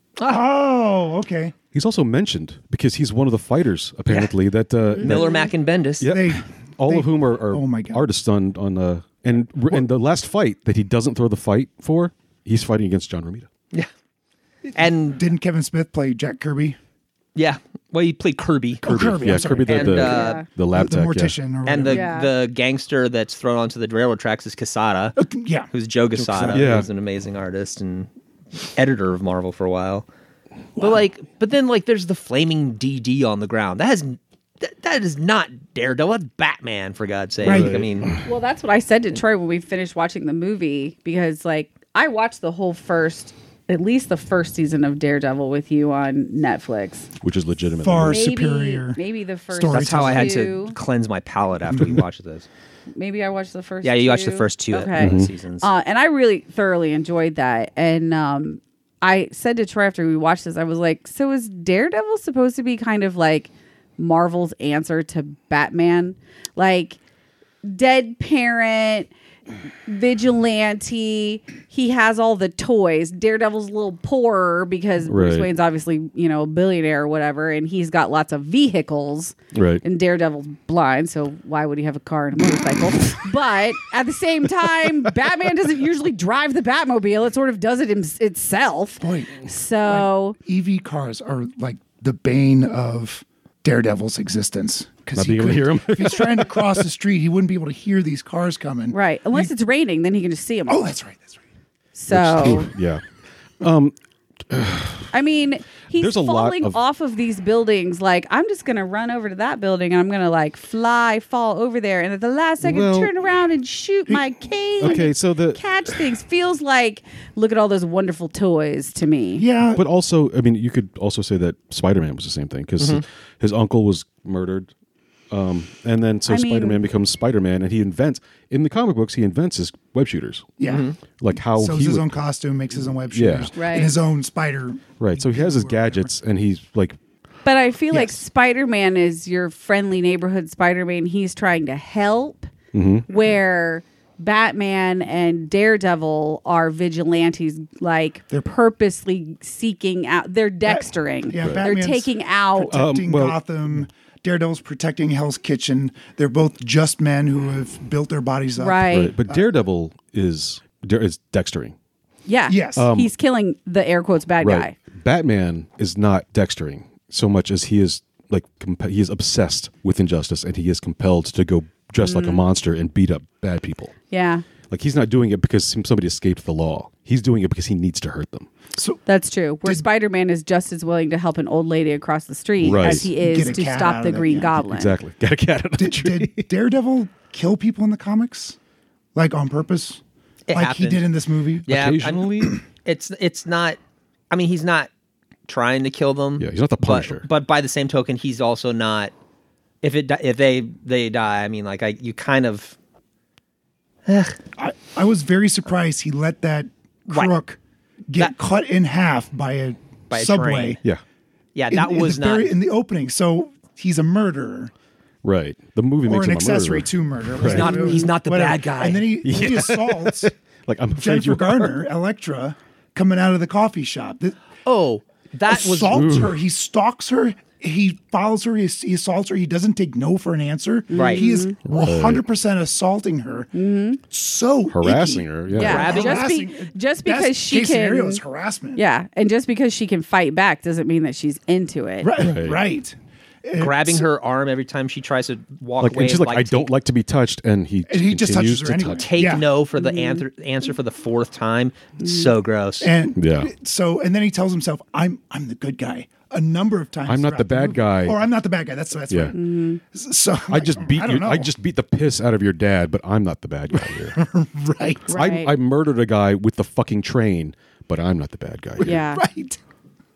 oh, okay. He's also mentioned because he's one of the fighters apparently that Miller, Mack, and Bendis. Yeah. They, all of whom are oh my God. artists on and the last fight that he doesn't throw the fight for, he's fighting against John Romita. Yeah. And didn't Kevin Smith play Jack Kirby? yeah, well, he played Kirby. Kirby, yeah, I'm sorry. Kirby the, And, the lab the tech. mortician or And whatever. the gangster that's thrown onto the railroad tracks is Casada, yeah. who's Joe Casada, Yeah. who's an amazing artist and editor of Marvel for a while. But then there's the flaming DD on the ground. That is not Daredevil. That's Batman, for God's sake. Right. I mean, Well, that's what I said to Troy when we finished watching the movie, because I watched at least the first season of Daredevil with you on Netflix. which is legitimate. Far superior. Maybe the first. story. that's how I had two. to cleanse my palate after we watched this. Maybe I watched the first. Yeah, you watched the two. first two Okay. seasons. And I really thoroughly enjoyed that. And I said to Troy after we watched this, I was like, so is Daredevil supposed to be kind of like Marvel's answer to Batman? Like, dead parent, vigilante, he has all the toys. Daredevil's a little poorer because Bruce Right. Wayne's obviously, a billionaire or whatever, and he's got lots of vehicles. Right. And Daredevil's blind, so why would he have a car and a motorcycle? But at the same time, Batman doesn't usually drive the Batmobile. It sort of does it itself. Boy, So EV cars are like the bane of Daredevil's existence. Not being able to hear 'em. If he's trying to cross the street, he wouldn't be able to hear these cars coming. right, unless it's raining, then he can just see them. Oh, that's right. That's right. So Yeah. I mean, he's There's a lot falling of- off of these buildings. Like, I'm just gonna run over to that building and I'm gonna fall over there, and at the last second Well- turn around and shoot my cane. Okay, so catch things. Feels like, look at all those wonderful toys to me. Yeah. but also, I mean, you could also say that Spider-Man was the same thing because his uncle was murdered. And then so I mean- Spider-Man becomes Spider-Man, and he invents in the comic books his web shooters, yeah. like how Sews he his would, own costume, makes his own web Yeah. shooters, Right. and his own spider. right. So he has his gadgets, and he's like, But I feel like Yes. Spider-Man is your friendly neighborhood Spider-Man. He's trying to help, where Batman and Daredevil are vigilantes, they're purposely seeking out. They're dextering. Yeah, They're Batman's taking out. protecting well- Gotham. Daredevil's protecting Hell's Kitchen. They're both just men who have built their bodies up. Right. right. But Daredevil is dextering, Yeah. Yes. He's killing the air quotes bad right? guy. Batman is not dextering so much as he is he is obsessed with injustice, and he is compelled to go dressed like a monster and beat up bad people. Yeah. Like, he's not doing it because somebody escaped the law. He's doing it because he needs to hurt them. So That's true. Where Spider-Man is just as willing to help an old lady across the street Right. as he is Get a to cat stop out the of it, Green yeah. Goblin. Exactly. Got a cat out of the did, tree. did Daredevil kill people in the comics, like on purpose, It like he happened. did in this movie? Yeah, Occasionally. it's not. I mean, he's not trying to kill them. Yeah, he's not the Punisher. But by the same token, he's also not. If they die, I mean, you kind of. I was very surprised he let that Right. crook get That- cut in half by a By a subway. train. Yeah. Yeah, in- that in was the not. in the opening. So he's a murderer Right. The movie or makes an him a accessory murderer. to murder. He's not- he's not the bad guy. And then he assaults Like, I'm afraid Jennifer you Garner, Elektra, coming out of the coffee shop. That was Assaults her. He stalks her. He follows her. He assaults her. He doesn't take no for an answer. Right. He is 100% assaulting her. So harassing icky. her. Yeah. Yeah, Grabbing- just Best because she case scenario can. is harassment. Yeah, and just because she can fight back doesn't mean that she's into it. Right. grabbing her arm every time she tries to walk Like, away. and she's like, I don't like to be touched, and he just continues touches her to anyway. touch. take Yeah. no for the answer for the fourth time. It's so gross. And Yeah. and then he tells himself, I'm the good guy a number of times. I'm not the throughout bad movie. guy. Or I'm not the bad guy. That's Yeah. right. So I just beat I don't you. know. I just beat the piss out of your dad, but I'm not the bad guy here. right. Right. I murdered a guy with the fucking train, but I'm not the bad guy here. Yeah. Right.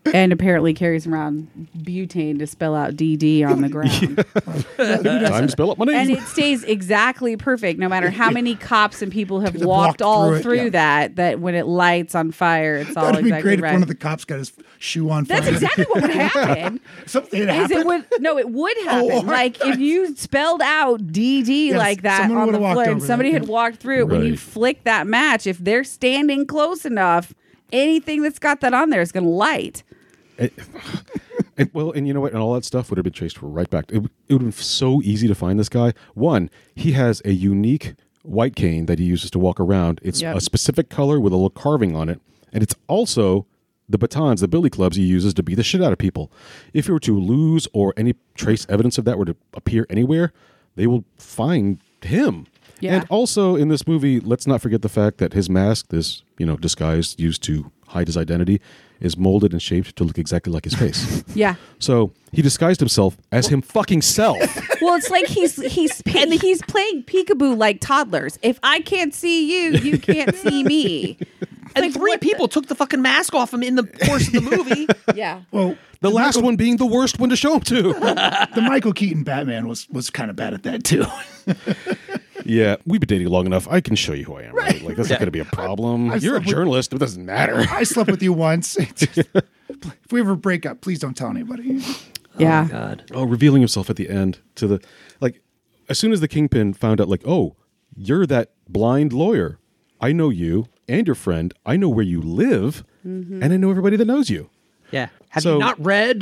And apparently carries around butane to spell out DD on the ground. Time to spell up my name. And it stays exactly perfect no matter how many cops and people have They've walked walked all through it, through yeah. that when it lights on fire, it's all That'd be exactly great right. if one of the cops got his shoe on fire. That's exactly what would happen. Something Is happened. it would happen. Oh, like if you spelled out DD Yes, like that someone on the would've walked floor and over somebody that, had yeah. walked through it, when you Right. flick that match, if they're standing close enough, anything that's got that on there is going to light. And you know what? And all that stuff would have been traced right back. It would have been so easy to find this guy. One, he has a unique white cane that he uses to walk around. It's Yep. a specific color with a little carving on it. And it's also the batons, the billy clubs he uses to beat the shit out of people. If you were to lose or any trace evidence of that were to appear anywhere, they will find him. Yeah. And also in this movie, let's not forget the fact that his mask, this, disguise used to hide his identity, is molded and shaped to look exactly like his face. Yeah. So he disguised himself as him fucking self. Well, it's like he's playing peekaboo like toddlers. If I can't see you, you can't see me. And Like, three what people took the fucking mask off him in the course of the movie. Yeah. Well, The last one being the worst one to show him to. the Michael Keaton Batman was kind of bad at that too. Yeah, we've been dating long enough. I can show you who I am, right? Like, that's not going to be a problem. You're a slept with- journalist. It doesn't matter. I slept with you once. If we ever break up, please don't tell anybody. Yeah. God. Oh, revealing himself at the end to the, like, as soon as the Kingpin found out, like, oh, you're that blind lawyer. I know you and your friend. I know where you live. And I know everybody that knows you. Yeah. Have So- you not read?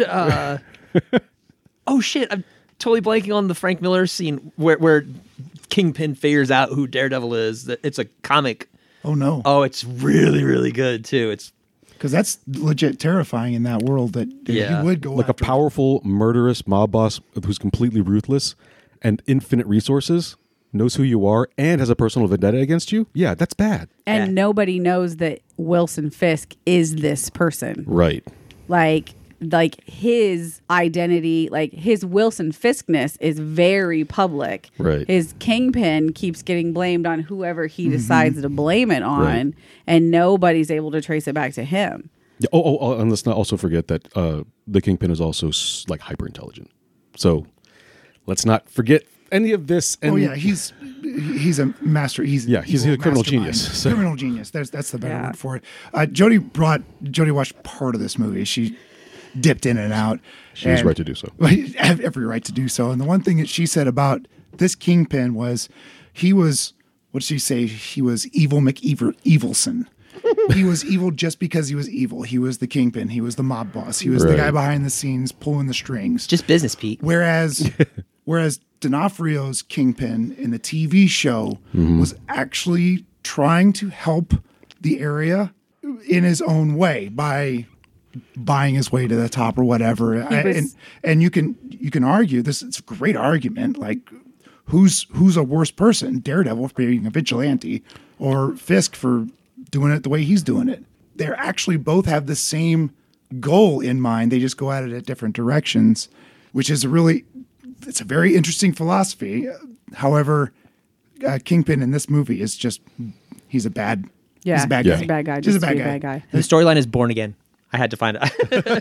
Oh shit! I'm totally blanking on the Frank Miller scene where Kingpin figures out who Daredevil is. That it's a comic. Oh no, Oh, it's really really good too. It's because that's legit terrifying in that world. That Yeah. he would go Like a after. powerful, murderous mob boss who's completely ruthless and infinite resources, knows who you are, and has a personal vendetta against you. Yeah, that's bad. And Yeah. nobody knows that Wilson Fisk is this person. Right. Like his identity, like his Wilson Fiskness is very public. Right. His Kingpin keeps getting blamed on whoever he decides to blame it on, Right. and nobody's able to trace it back to him. Yeah, and let's not also forget that the Kingpin is also like hyper intelligent. So let's not forget any of this. And Oh yeah, he's a master. He's Yeah, he's evil a criminal mastermind. genius, so- Criminal genius. That's the better Yeah. word for it. Jody watched part of this movie. She dipped in and out. She was and- right to do so. Have every right to do so. And the one thing that she said about this Kingpin was he was, what did she say? He was evil McEvilson. He was evil just because he was evil. He was the Kingpin. He was the mob boss. He was the Right. guy behind the scenes pulling the strings. just business, Pete. Whereas D'Onofrio's Kingpin in the TV show was actually trying to help the area in his own way by buying his way to the top or whatever. And you can argue this. It's a great argument. Like who's a worse person, Daredevil for being a vigilante, or Fisk for doing it the way he's doing it? They actually both have the same goal in mind. They just go at it at different directions, which is it's a very interesting philosophy. However, Kingpin in this movie is just he's a bad Yeah, he's a bad Yeah. guy. He's a bad guy. Just Just a to be bad guy. And the storyline is Born Again. I had to find it.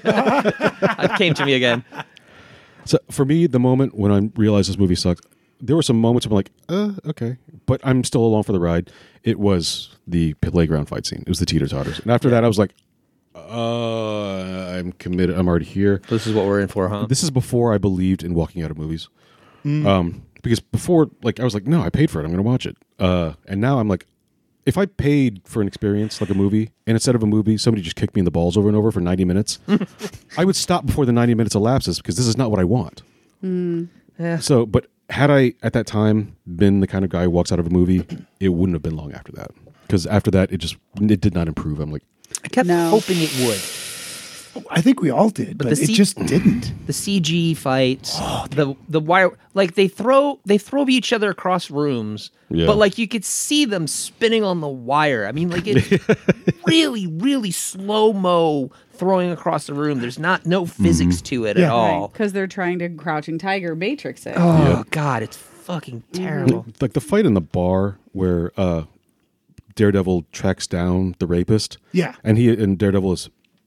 It came to me again. So for me, the moment when I realized this movie sucked, there were some moments where I'm like, okay, but I'm still along for the ride. It was the playground fight scene. It was the teeter-totters. And after that, I was like, I'm committed. I'm already here. This is what we're in for, huh? This is before I believed in walking out of movies. Because before, like, I was like, no, I paid for it. I'm going to watch it. And now I'm like, if I paid for an experience like a movie, and instead of a movie, somebody just kicked me in the balls over and over for 90 minutes, I would stop before the 90 minutes elapses because this is not what I want. Yeah. So, but had I at that time been the kind of guy who walks out of a movie, it wouldn't have been long after that. Because after that, it did not improve. I'm like, I kept No. hoping it would. I think we all did, but the it C- just didn't. The CG fights, the wire, like they throw each other across rooms, Yeah. but like you could see them spinning on the wire. I mean, like it's really, really slow mo throwing across the room. There's no physics to it at all. Because they're trying to Crouching Tiger Matrix it. Oh God, it's fucking terrible. like the fight in the bar where Daredevil tracks down the rapist. Yeah. And Daredevil is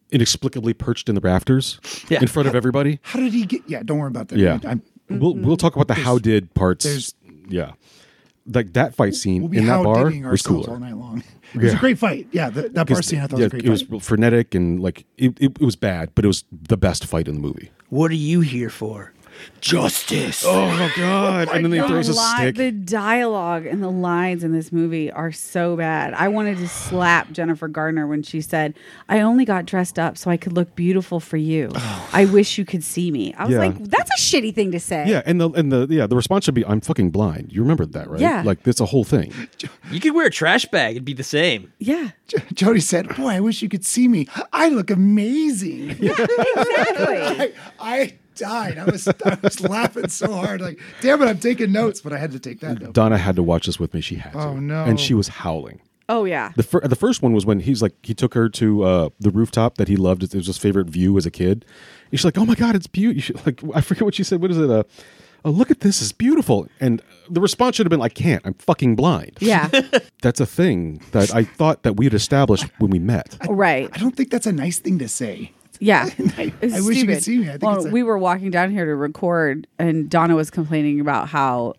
inexplicably perched in the rafters Yeah. in front of everybody. How did he get? Yeah, don't worry about that. Yeah. I'm, We'll talk about the how did parts. there's- Yeah. Like that fight scene we'll be in that bar how-digging was ourselves all cooler. night long. It was a Yeah. great fight. Yeah, that bar scene I thought was a great it was fight. frenetic and like it was bad, but it was the best fight in the movie. What are you here for? Justice. Oh God! And then he throws a stick. The dialogue and the lines in this movie are so bad. I wanted to slap Jennifer Garner when she said, "I only got dressed up so I could look beautiful for you. I wish you could see me." I was Yeah. like, "That's a shitty thing to say." Yeah, and the response should be, "I'm fucking blind." You remember that, right? Yeah. Like that's a whole thing. You could wear a trash bag. It'd be the same. Yeah. Jody said, "Boy, I wish you could see me. I look amazing." Exactly. I died. I was laughing so hard. Like, damn it, I'm taking notes, but I had to take that note. Donna had to watch this with me. She had to. Oh, no. And she was howling. Oh yeah. The first one was when he took her to the rooftop that he loved. It was his favorite view as a kid. And she's like, "Oh my God, it's beautiful." Like, I forget what she said. What is it? "Oh, look at this. It's beautiful." And the response should have been, "I can't. I'm fucking blind." Yeah. That's a thing that I thought that we had established when we met. Right. I don't think that's a nice thing to say. Yeah. I It's wish you could stupid. see me. I think Well, it's a- we were walking down here to record, and Donna was complaining about how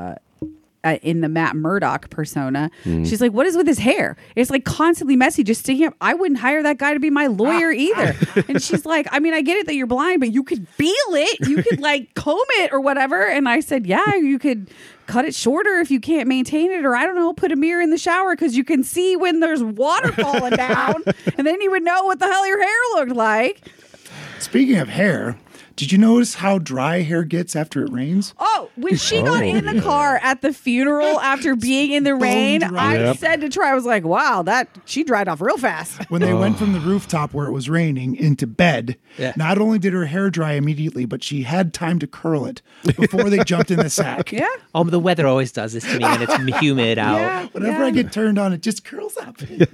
in the Matt Murdock persona, she's like, "What is with his hair? It's like constantly messy, just sticking up. I wouldn't hire that guy to be my lawyer either." And she's like, "I mean, I get it that you're blind, but you could feel it. You could like comb it or whatever." And I said, "Yeah, you could cut it shorter if you can't maintain it, or I don't know, put a mirror in the shower because you can see when there's water falling down, and then you would know what the hell your hair looked like." Speaking of hair, did you notice how dry hair gets after it rains? Oh, when she got in the car at the funeral after being in the rain, dry. I Yep. said to Troy, I was like, "Wow, she dried off real fast." When they went from the rooftop where it was raining into bed, Yeah. not only did her hair dry immediately, but she had time to curl it before they jumped in the sack. Yeah. Oh, the weather always does this to me when it's humid out. Yeah. Whenever I get turned on, it just curls up.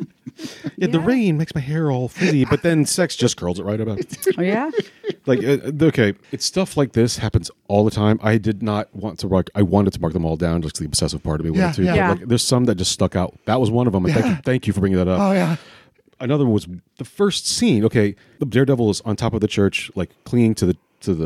Yeah, the rain makes my hair all frizzy, but then sex just curls it right about. Oh, yeah. Like, okay, it's stuff like this happens all the time. I did not want to mark. I wanted to mark them all down, just the obsessive part of me wanted to. Yeah, But, yeah. like, there's some that just stuck out. That was one of them. And thank you for bringing that up. Oh, yeah. Another was the first scene. Okay, the Daredevil is on top of the church, like clinging to the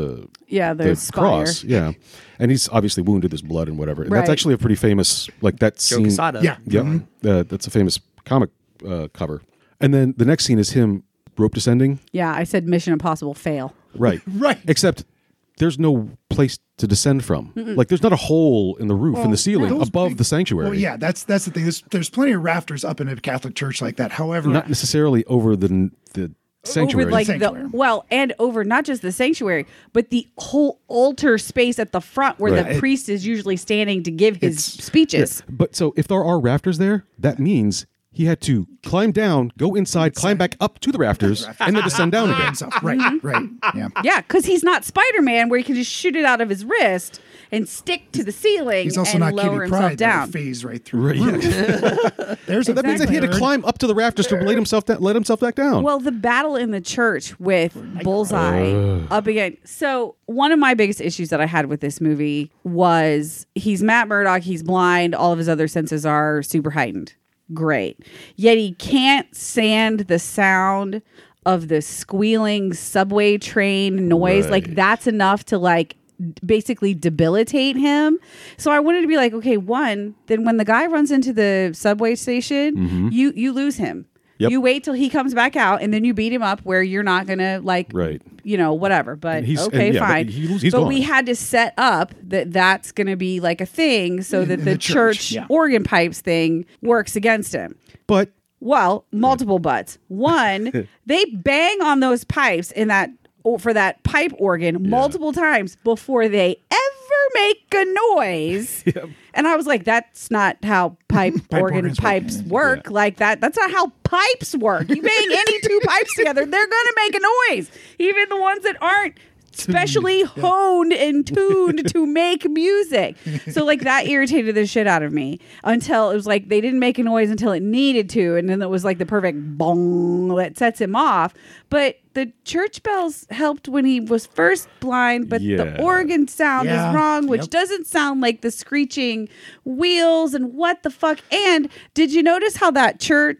Yeah, the the spire. cross. Yeah, and he's obviously wounded. There's blood and whatever. And that's Right. actually a pretty famous that Joe scene. Quesada. Yeah. Yep, that's a famous comic cover. And then the next scene is him rope descending. Yeah, I said Mission Impossible fail. Right. Right. Except there's no place to descend from. Like there's not a hole in the roof in the ceiling those above big- the sanctuary. Well, yeah, that's the thing. There's plenty of rafters up in a Catholic church like that. However, Not necessarily over the sanctuary. Over like Sanctuary. and over not just the sanctuary, but the whole altar space at the front where Right. the priest is usually standing to give his speeches. But so if there are rafters there, that means he had to climb down, go inside, climb back up to the rafters, and then descend down again. himself. Right, right. Yeah. Yeah, because he's not Spider-Man where he can just shoot it out of his wrist and stick to the ceiling He's also and not lower Kitty himself Pryde that down. would phase right through. Right, the roof. yeah. There's That means that he had to nerd. climb up to the rafters to let himself back down. Well, the battle in the church with Bullseye up again. So one of my biggest issues that I had with this movie was he's Matt Murdock, he's blind, all of his other senses are super heightened. Great. Yet he can't stand the sound of the squealing subway train noise. Right. Like that's enough to like basically debilitate him. So I wanted to be like, okay, one, then when the guy runs into the subway station, you lose him. Yep. You wait till he comes back out and then you beat him up where you're not going to like, Right. whatever. But He's- okay, and yeah, but fine. he's but we gone. had to set up that that's going to be like a thing so that In the the church, church yeah. organ pipes thing works against him. But Well, multiple buts. One, they bang on those pipes in that for that pipe organ multiple times before they ever make a noise. And I was like, that's not how pipe organ organs work. pipes work. Like that's not how pipes work. You bang any two pipes together, they're gonna make a noise. Even the ones that aren't specially honed and tuned to make music. So like that irritated the shit out of me until it was like they didn't make a noise until it needed to, and then it was like the perfect bong that sets him off. But the church bells helped when he was first blind, but the Yeah. organ sound Yeah. is wrong, which Yep. doesn't sound like the screeching wheels and what the fuck. And did you notice how that church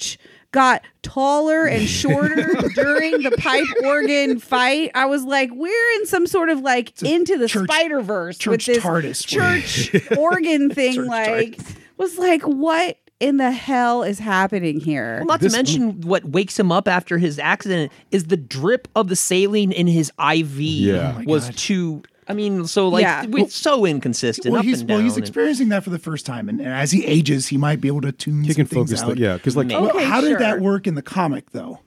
got taller and shorter during the pipe organ fight. I was like, we're in some sort of like into the Spider-Verse with this TARDIS. church organ thing. Like, was like, what in the hell is happening here? Well, not to mention what wakes him up after his accident is the drip of the saline in his IV Yeah. was too. I mean, so like it's so inconsistent. Well, up he's and down. he's experiencing that for the first time, and as he ages, he might be able to tune He some can things focus. out. Because like Maybe. Well, Okay, how did that sure. work in the comic, though?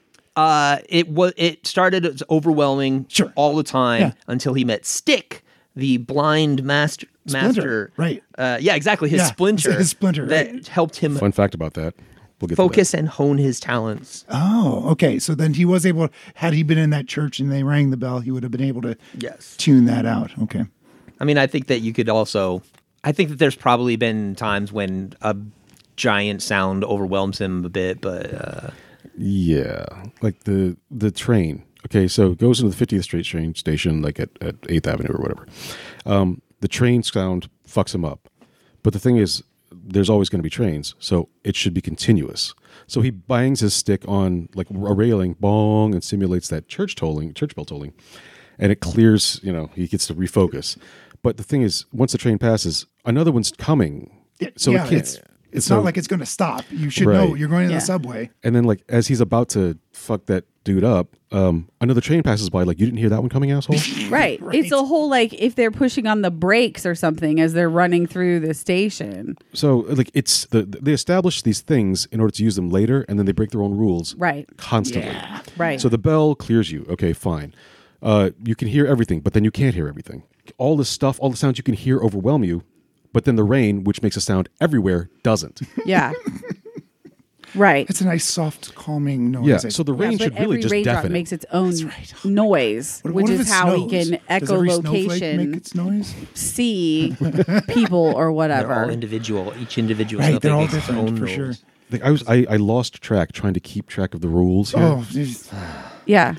It started as overwhelming Sure. all the time Yeah. until he met Stick, the blind master. Right. Yeah, exactly. His Yeah, splinter. his splinter, that right. helped him fun fact about that. We'll get focus and hone his talents. Oh, okay. So then he was able. Had he been in that church and they rang the bell, he would have been able to Yes. tune that out. Okay. I mean, I think that you could also. I think that there's probably been times when a giant sound overwhelms him a bit, but Yeah, like the train. Okay, so it goes into the 50th Street train station, like at 8th Avenue or whatever. The train sound fucks him up. But the thing is, there's always going to be trains, so it should be continuous. So he bangs his stick on like a railing, bong, and simulates that church bell tolling, and it clears. He gets to refocus. But the thing is, once the train passes, another one's coming. So yeah, it can't. it's so- not like it's going to stop. You should Right. know you're going to Yeah. the subway. And then, like, as he's about to fuck that dude up, another train passes by. Like, you didn't hear that one coming, asshole? Right. It's a whole like if they're pushing on the brakes or something as they're running through the station. So, like, it's they establish these things in order to use them later, and then they break their own rules, Right. Constantly. Right. So the bell clears you. Okay, fine. You can hear everything, but then you can't hear everything. All the stuff, all the sounds you can hear overwhelm you, but then the rain, which makes a sound everywhere, doesn't. Yeah. Right. It's a nice, soft, calming noise. Yeah. So the rain Yeah, should but really every just raindrop deafen it. makes its own noise, What which if is it how he snows? can Does every snowflake echolocation make its noise? see people or they're all whatever. individual. Each individual Right, snowflake they're all makes its different own for rules. sure. Like I lost track trying to keep track of the rules here. Oh, geez. Yeah.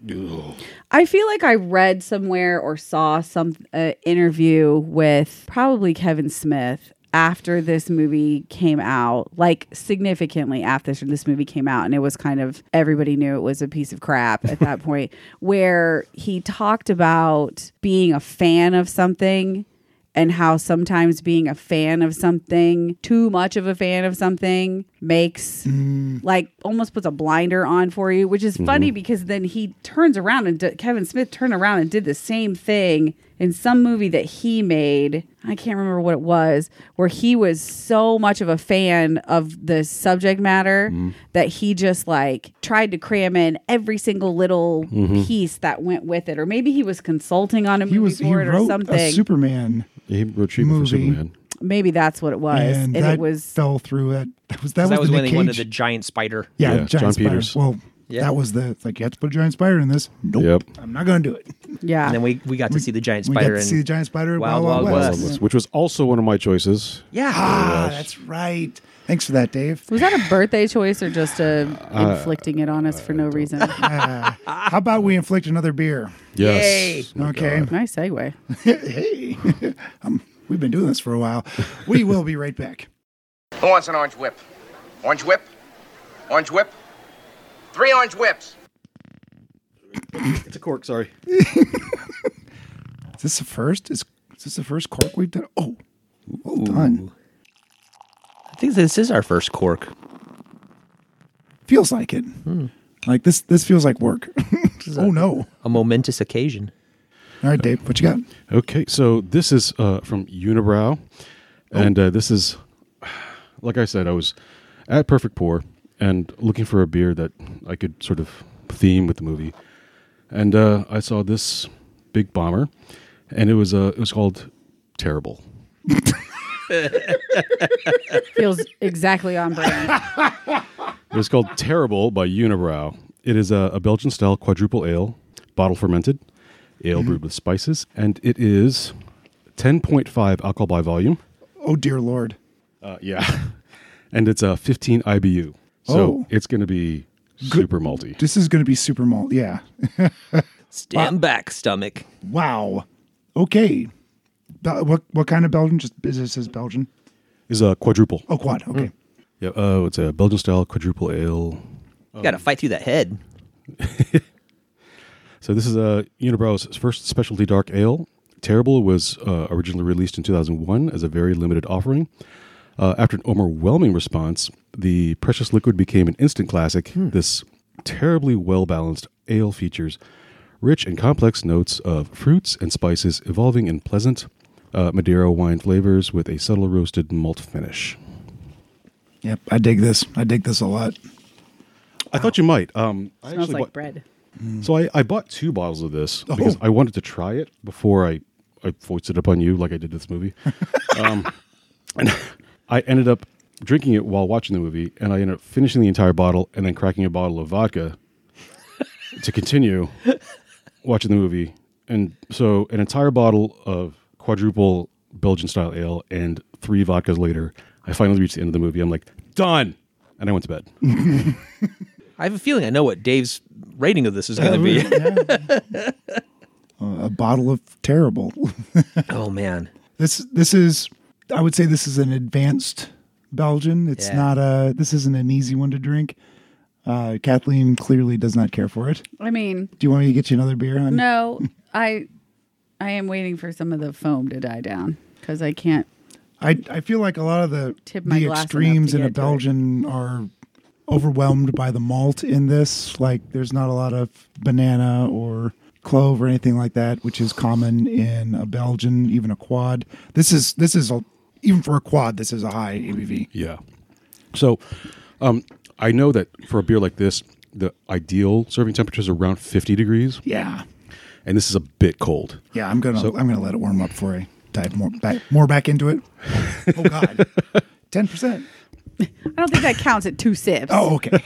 I feel like I read somewhere or saw some interview with probably Kevin Smith after this movie came out, like significantly after this movie came out, and it was kind of everybody knew it was a piece of crap at that point, where he talked about being a fan of something and how sometimes being a fan of something, too much of a fan of something, makes like almost puts a blinder on for you, which is funny because then he turns around and Kevin Smith turned around and did the same thing in some movie that he made. I can't remember what it was, where he was so much of a fan of the subject matter that he just like tried to cram in every single little piece that went with it. Or maybe he was consulting on a movie for it or wrote something. a Superman, He wrote treatment for movie. Superman. Maybe that's what it was. and And that it was fell through it. That was That was the when Nick they wanted Cage- the giant spider. yeah, Yeah, giant John spider. Peters. Well, Yeah. that was you have to put a giant spider in this. Nope, Yep. I'm not going to do it. yeah. And then we got to see the giant We got spider to see the in giant spider at Wild Wild Wild West. West. Which was also one of my choices. yeah. Ah, that's right. Thanks for that, Dave. Was that a birthday choice or just inflicting it on us for no reason? How about we inflict another beer? Yes. Oh, Okay. Nice segue. Hey, we've been doing this for a while. We will be right back. Who wants an orange whip? Orange whip? Orange whip? 3 orange whips. It's a cork, sorry. Is this the first? Is this the first cork we've done? Oh, well done. I think this is our first cork. Feels like it. Like this feels like work. Oh no! A momentous occasion. All right, Dave, what you got? Okay, so this is from Unibrow. And this is, like I said, I was at Perfect Pour and looking for a beer that I could sort of theme with the movie. And I saw this big bomber, and it was called Terrible. Feels exactly on brand. It was called Terrible by Unibrow. It is a Belgian-style quadruple ale, bottle fermented, ale brewed with spices, and it is 10.5 alcohol by volume. Oh dear Lord! Yeah, and it's a 15 IBU, so Oh. it's going to be super malty. This is going to be super malt. Yeah. Stand back, stomach. Wow. Okay. What kind of Belgian? Just it says Belgian. Is a quadruple. Oh, quad. Okay. Yeah. Oh, it's a Belgian style quadruple ale. You got to fight through that head. So this is Unibrow's first specialty dark ale. Terrible was originally released in 2001 as a very limited offering. After an overwhelming response, the precious liquid became an instant classic. This terribly well-balanced ale features rich and complex notes of fruits and spices evolving in pleasant Madeira wine flavors with a subtle roasted malt finish. Yep, I dig this. I dig this a lot. I thought you might. I Smells actually like bought- bread. So I bought 2 bottles of this because I wanted to try it before I foisted it upon you like I did this movie. And I ended up drinking it while watching the movie, and I ended up finishing the entire bottle and then cracking a bottle of vodka to continue watching the movie. And so an entire bottle of quadruple Belgian-style ale and 3 vodkas later, I finally reached the end of the movie. I'm like, done! And I went to bed. I have a feeling I know what Dave's rating of this is going to be. A bottle of terrible. Oh, man. This is, I would say this is an advanced Belgian. It's Yeah. not this isn't an easy one to drink. Kathleen clearly does not care for it. I mean, Do you want me to get you another beer, hon? no, I am waiting for some of the foam to die down because I can't. I feel like a lot of the Tip my glass extremes enough in to a get to it. Belgian are overwhelmed by the malt in this. Like there's not a lot of banana or clove or anything like that, which is common in a Belgian, even a quad. This is even for a quad, this is a high ABV. Yeah. So I know that for a beer like this, the ideal serving temperature is around 50 degrees, Yeah. and this is a bit cold. Yeah, I'm gonna let it warm up before I dive more back into it. Oh God, 10%. I don't think that counts at 2 sips. Oh, okay.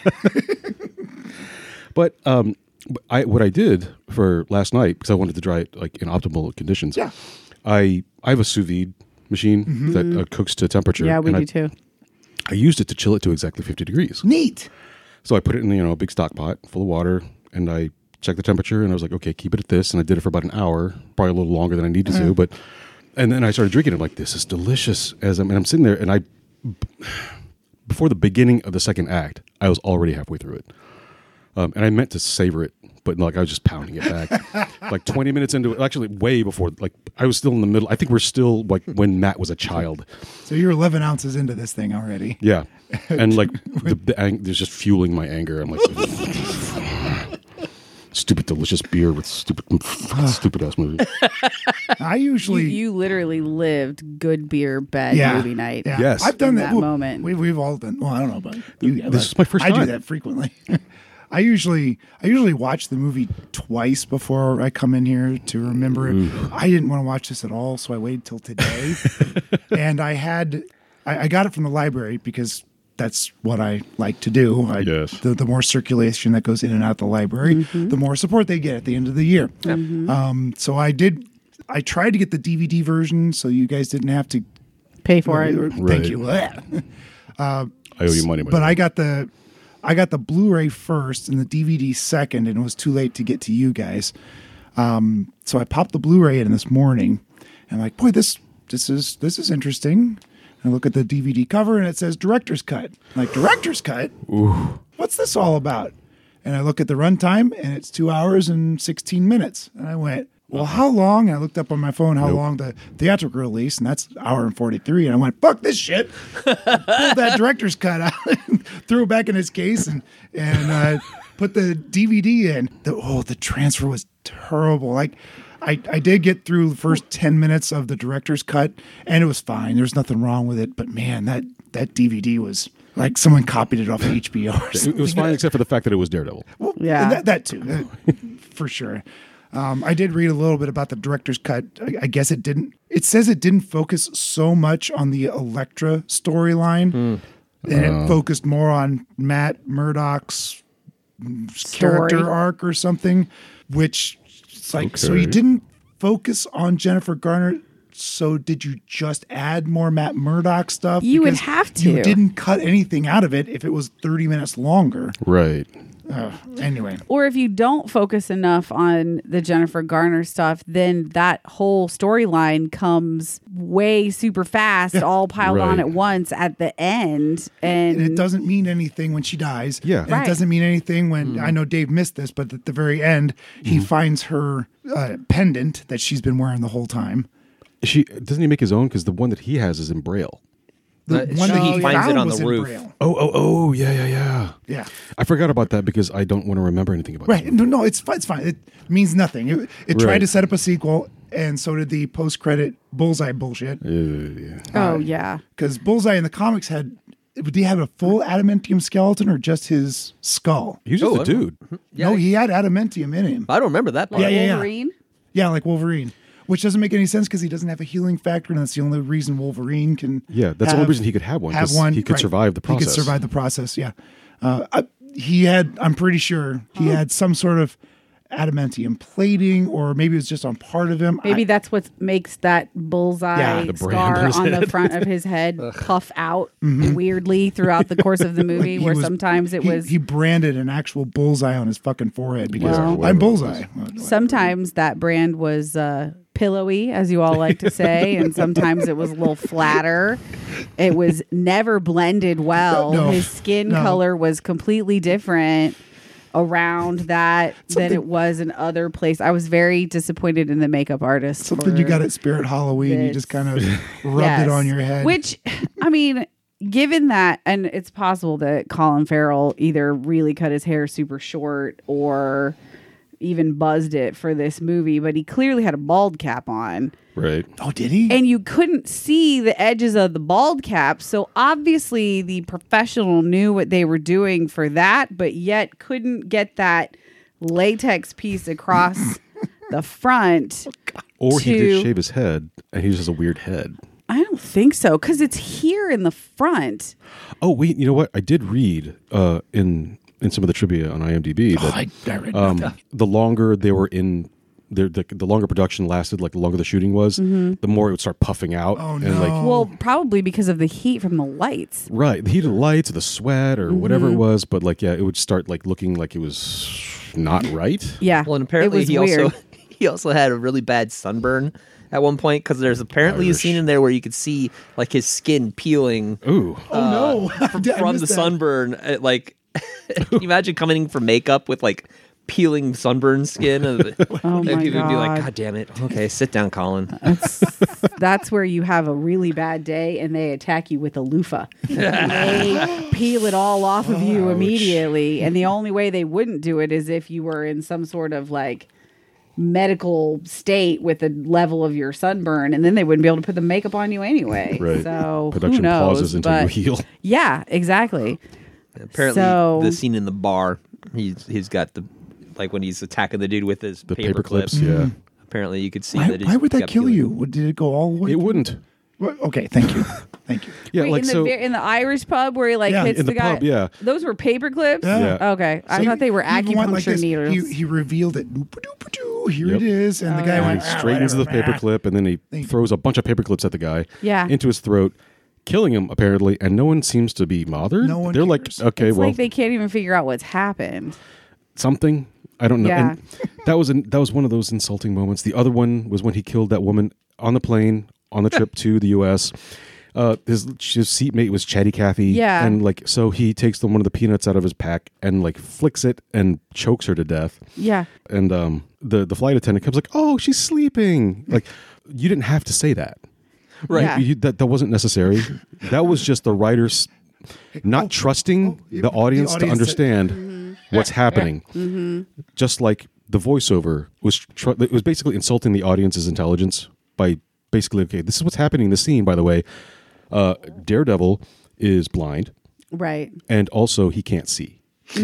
But what I did for last night, because I wanted to dry it like in optimal conditions, Yeah. I have a sous vide machine that cooks to temperature. yeah, we and do too. I used it to chill it to exactly 50 degrees. Neat. So I put it in a big stock pot full of water, and I checked the temperature, and I was like, okay, keep it at this. And I did it for about an hour, probably a little longer than I needed to. And then I started drinking it. I'm like, this is delicious. I'm sitting there, and before the beginning of the second act, I was already halfway through it. And I meant to savor it, but I was just pounding it back. Like 20 minutes into it, actually way before, I was still in the middle. I think we're still when Matt was a child. So you're 11 ounces into this thing already. Yeah. And there's just fueling my anger. I'm like, stupid, delicious beer with stupid ass movie. I usually You literally lived good beer, bad movie night. Yeah. Yes. I've done In that that moment. We've all done. Well, I don't know about you. This is my first I do time. that frequently. I usually watch the movie twice before I come in here to remember it. I didn't want to watch this at all, so I waited till today. And I got it from the library because that's what I like to do. Yes. The more circulation that goes in and out the library, the more support they get at the end of the year. So I tried to get the DVD version so you guys didn't have to Pay for it. Thank Right. you. I owe you money. But I got the Blu-ray first and the DVD second, and it was too late to get to you guys. So I popped the Blu-ray in this morning, and I'm like, boy, this is interesting. And I look at the DVD cover, and it says Director's Cut. I'm like, Director's Cut? Ooh. What's this all about? And I look at the runtime, and it's 2 hours and 16 minutes. And I went, well, how long? And I looked up on my phone how long the theatrical release, and that's 1 hour and 43. And I went, fuck this shit. I pulled that Director's Cut out and threw it back in its case and put the DVD in. The transfer was terrible. Like, I did get through the first 10 minutes of the Director's Cut, and it was fine. There's nothing wrong with it. But, man, that DVD was like someone copied it off of HBO or something. It was fine except for the fact that it was Daredevil. Well, Yeah. and that too, for sure. I did read a little bit about the Director's Cut. I guess it says it didn't focus so much on the Elektra storyline, and it focused more on Matt Murdock's character arc or something, which it's like, so you Okay. didn't focus on Jennifer Garner. So did you just add more Matt Murdock stuff? You would Because have to. You didn't cut anything out of it if it was 30 minutes longer. Right. Anyway. Or if you don't focus enough on the Jennifer Garner stuff, then that whole storyline comes way super fast, all piled on Right. at once at the end. And And it doesn't mean anything when she dies. Yeah. And Right. it doesn't mean anything when, I know Dave missed this, but at the very end, he finds her pendant that she's been wearing the whole time. Doesn't he make his own? Because the one that he has is in Braille. The one that he he finds it found on was the in roof. Braille. Oh, yeah. Yeah. I forgot about that because I don't want to remember anything about Right. it. No, it's fine. It's fine. It means nothing. It tried Right. to set up a sequel, and so did the post-credit Bullseye bullshit. oh yeah, Because Bullseye in the comics did he have a full adamantium skeleton or just his skull? He was just Oh, a dude. No, he had adamantium in him. I don't remember that part. Yeah. Wolverine. Yeah, like Wolverine. Which doesn't make any sense because he doesn't have a healing factor, and that's the only reason Wolverine can. Yeah, that's the only reason he could have one, 'cause he could survive the He could process. survive the process. Yeah, I'm pretty sure he had some sort of adamantium plating, or maybe it was just on part of him. Maybe that's what makes that bullseye Yeah, the brand scar on his on the head. front of his head puff out weirdly throughout the course of the movie, He where was- sometimes it was he branded an actual bullseye on his fucking forehead because Well- I'm bullseye. sometimes that brand was pillowy, as you all like to say, and sometimes it was a little flatter. It was never blended well. No, His skin no. color was completely different around that than it was in other places. I was very disappointed in the makeup artist. Something you for got at Spirit Halloween. You this. just kind of rubbed Yes. it on your head. Which, I mean, given that, and it's possible that Colin Farrell either really cut his hair super short or even buzzed it for this movie, but he clearly had a bald cap on. Right. Oh, did he? And you couldn't see the edges of the bald cap. So obviously the professional knew what they were doing for that, but yet couldn't get that latex piece across the front. Or he to- did shave his head, and he just has a weird head. I don't think so, because it's here in the front. Oh, wait, you know what? I did read in some of the trivia on IMDb that I read about that. the longer they were in, the longer production lasted, like the longer the shooting was, the more it would start puffing out. Oh, and no. like, Well, probably because of the heat from the lights. right, the heat of the lights, the sweat, or whatever it was, but like, yeah, it would start like looking like it was not right. Yeah. Well, and apparently it was weird. he also had a really bad sunburn at one point because there's apparently a Irish. scene in there where you could see like his skin peeling Ooh, Oh, no. I from missed the that. sunburn. Like, can you imagine coming in for makeup with like peeling sunburn skin? Oh And my people would be like, God. "God damn it! Okay, sit down, Colin." That's where you have a really bad day and they attack you with a loofah. They peel it all off of you immediately. And the only way they wouldn't do it is if you were in some sort of like medical state with the level of your sunburn, and then they wouldn't be able to put the makeup on you anyway. right. So Production who knows? pauses until you But- heal. Yeah, exactly. Apparently, So- the scene in the bar, he's got the like when he's attacking the dude with his The paper clips. yeah. Apparently, you could see Why, that. it why would that kept kill peeling. you? Did it go all the way? It through? wouldn't. Well, okay, thank you. Thank you. Yeah, Wait, like so. in the Irish pub where he like Yeah, hits in the guy. pub, yeah. Those were paper clips? Yeah. Yeah. Okay. I So thought they were he even went acupuncture like this. needles. He revealed it. Doop-a-doop-a-doo. Here Yep. it is. And the guy And went, he straightens the whatever. paperclip, and then he throws a bunch of paperclips at the guy. Yeah. Into his throat, killing him apparently, and no one seems to be bothered. No one They're cares. like, okay, It's well, like they can't even figure out what's happened. something. I don't know. Yeah. And that was one of those insulting moments. The other one was when he killed that woman on the plane on the trip to the U.S. His seatmate was Chatty Cathy. Yeah. And like, so he takes one of the peanuts out of his pack and like flicks it and chokes her to death. Yeah. And the flight attendant comes like, oh, she's sleeping. Like, you didn't have to say that. Right. Yeah. That wasn't necessary. That was just the writers not trusting the audience to understand what's happening. Just like the voiceover was, it was basically insulting the audience's intelligence by basically, okay, this is what's happening in the scene, by the way. Daredevil is blind, Right. and also he can't see.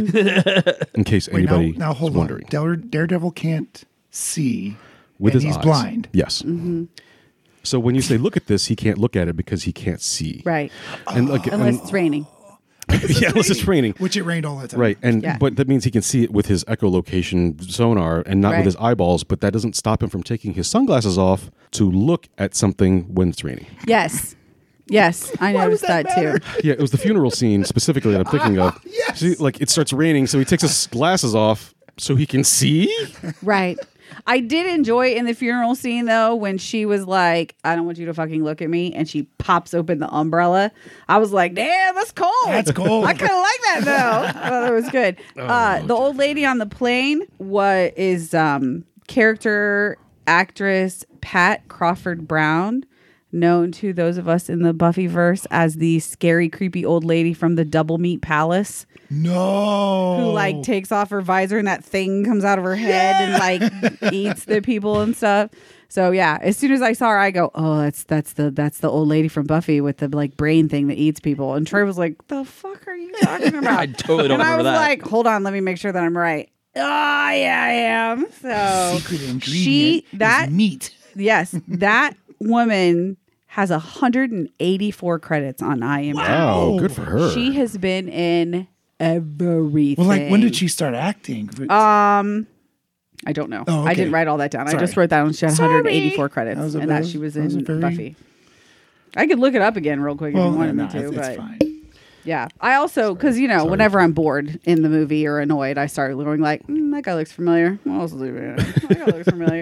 In case Wait, anybody now is hold wondering. on. Daredevil can't see. With and his he's eyes. blind. Yes. So when you say look at this, he can't look at it because he can't see. Right. And like, Unless it's raining. yeah, unless it's raining. Which it rained all the time. Right, and Yeah. but that means he can see it with his echolocation sonar and not Right. with his eyeballs. But that doesn't stop him from taking his sunglasses off to look at something when it's raining. Yes. Yes, I noticed that too. Yeah, it was the funeral scene specifically that I'm thinking of. Yes. See, like it starts raining, so he takes his glasses off so he can see. Right. I did enjoy in the funeral scene though when she was like, "I don't want you to fucking look at me," and she pops open the umbrella. I was like, "Damn, that's cold." That's cold. I kind of like that though. I thought that was good. The old lady on the plane is character actress Pat Crawford Brown, known to those of us in the Buffyverse as the scary, creepy old lady from the Double Meat Palace. No. Who like takes off her visor and that thing comes out of her head and like eats the people and stuff. So yeah, as soon as I saw her, I go, "Oh, that's the old lady from Buffy with the like brain thing that eats people." And Troy was like, "The fuck are you talking about?" I totally don't and I remember was that. like, "Hold on, let me make sure that I'm right." Oh yeah, I am. So Secret ingredient is meat. yes, that woman has 184 credits on IMDb. Wow, good for her. She has been in everything. Well, like when did she start acting? I don't know. Oh, okay. I didn't write all that down. I Sorry. just wrote down she had 184 credits That was a and that very- she was that was in a very- Buffy. I could look it up again real quick if you wanted me to. it's But fine. yeah, I also because whenever I'm bored in the movie or annoyed, I start going like, "That guy looks familiar." What else is he doing? That guy looks familiar.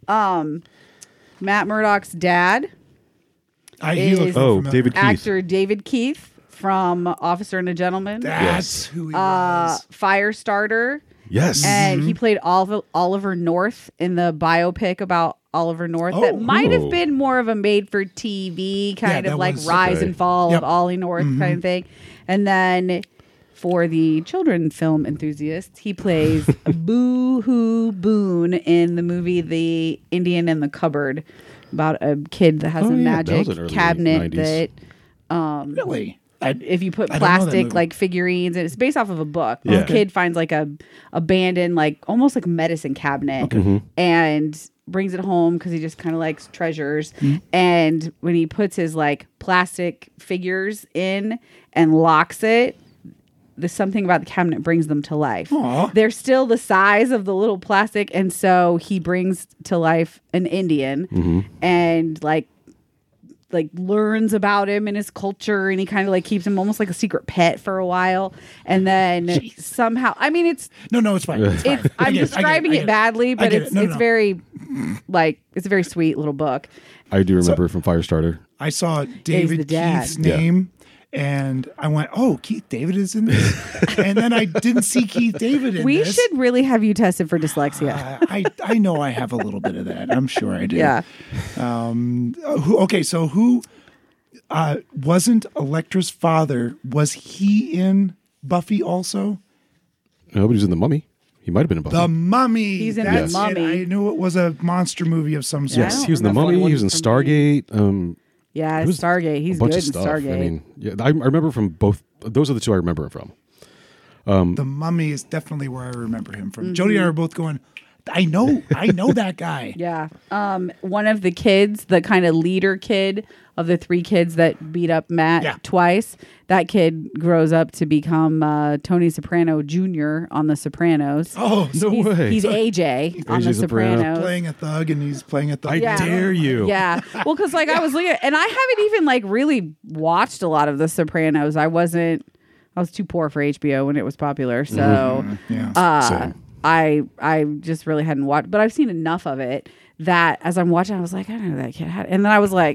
Matt Murdock's dad, He looked is- familiar. David Keith. actor David Keith from Officer and a Gentleman, That's who he was. Firestarter. Yes. And he played Oliver North in the biopic about Oliver North that might have been more of a made-for-TV kind Yeah, of that like was- rise Okay. and fall Yep. of Ollie North kind of thing. And then for the children film enthusiasts, he plays Boo Hoo Boone in the movie The Indian in the Cupboard about a kid that has Oh, a yeah, that magic was an early cabinet 90s. that Really? if you put I don't know that plastic movie. like figurines, and it's based off of a book. Yeah. The kid finds like a abandoned, like almost like medicine cabinet, and brings it home because he just kind of likes treasures. And when he puts his like plastic figures in and locks it, there's something about the cabinet brings them to life. Aw. They're still the size of the little plastic, and so he brings to life an Indian and like learns about him and his culture, and he kind of like keeps him almost like a secret pet for a while, and then somehow, I mean, it's No, it's fine. It's fine. it's I I'm get it, I get describing I it get badly, I but get it's it. No, it's no. very like it's a very sweet little book. I do remember from Firestarter. I saw the David dad. Keith's name, and I went, "Oh, Keith David is in this," and then I didn't see Keith David in We this. should really have you tested for dyslexia. I know I have a little bit of that. I'm sure I do. Yeah. So who wasn't Elektra's father? Was he in Buffy also? No, but he's in The Mummy. He might have been in Buffy. The Mummy. He's in That's The Mummy. it. I knew it was a monster movie of some sort. I yes, don't he was in The remember Mummy. one He was in from Stargate. Yeah, It was Stargate. He's a bunch good of in stuff. Stargate. I mean, yeah, I remember from both. Those are the two I remember him from. The Mummy is definitely where I remember him from. Jody and I are both going, I know that guy. Yeah. One of the kids, the kind of leader kid of the three kids that beat up Matt twice, that kid grows up to become Tony Soprano Jr. on The Sopranos. Oh, No way. He's AJ on The AJ Soprano. Sopranos. playing a thug and he's playing a thug. I Yeah. dare you. Yeah. Well, because like I was looking at, and I haven't even like really watched a lot of The Sopranos. I was too poor for HBO when it was popular. So Yeah. Same. I just really hadn't watched, but I've seen enough of it that as I'm watching, I was like, I don't know who that kid had. And then I was like,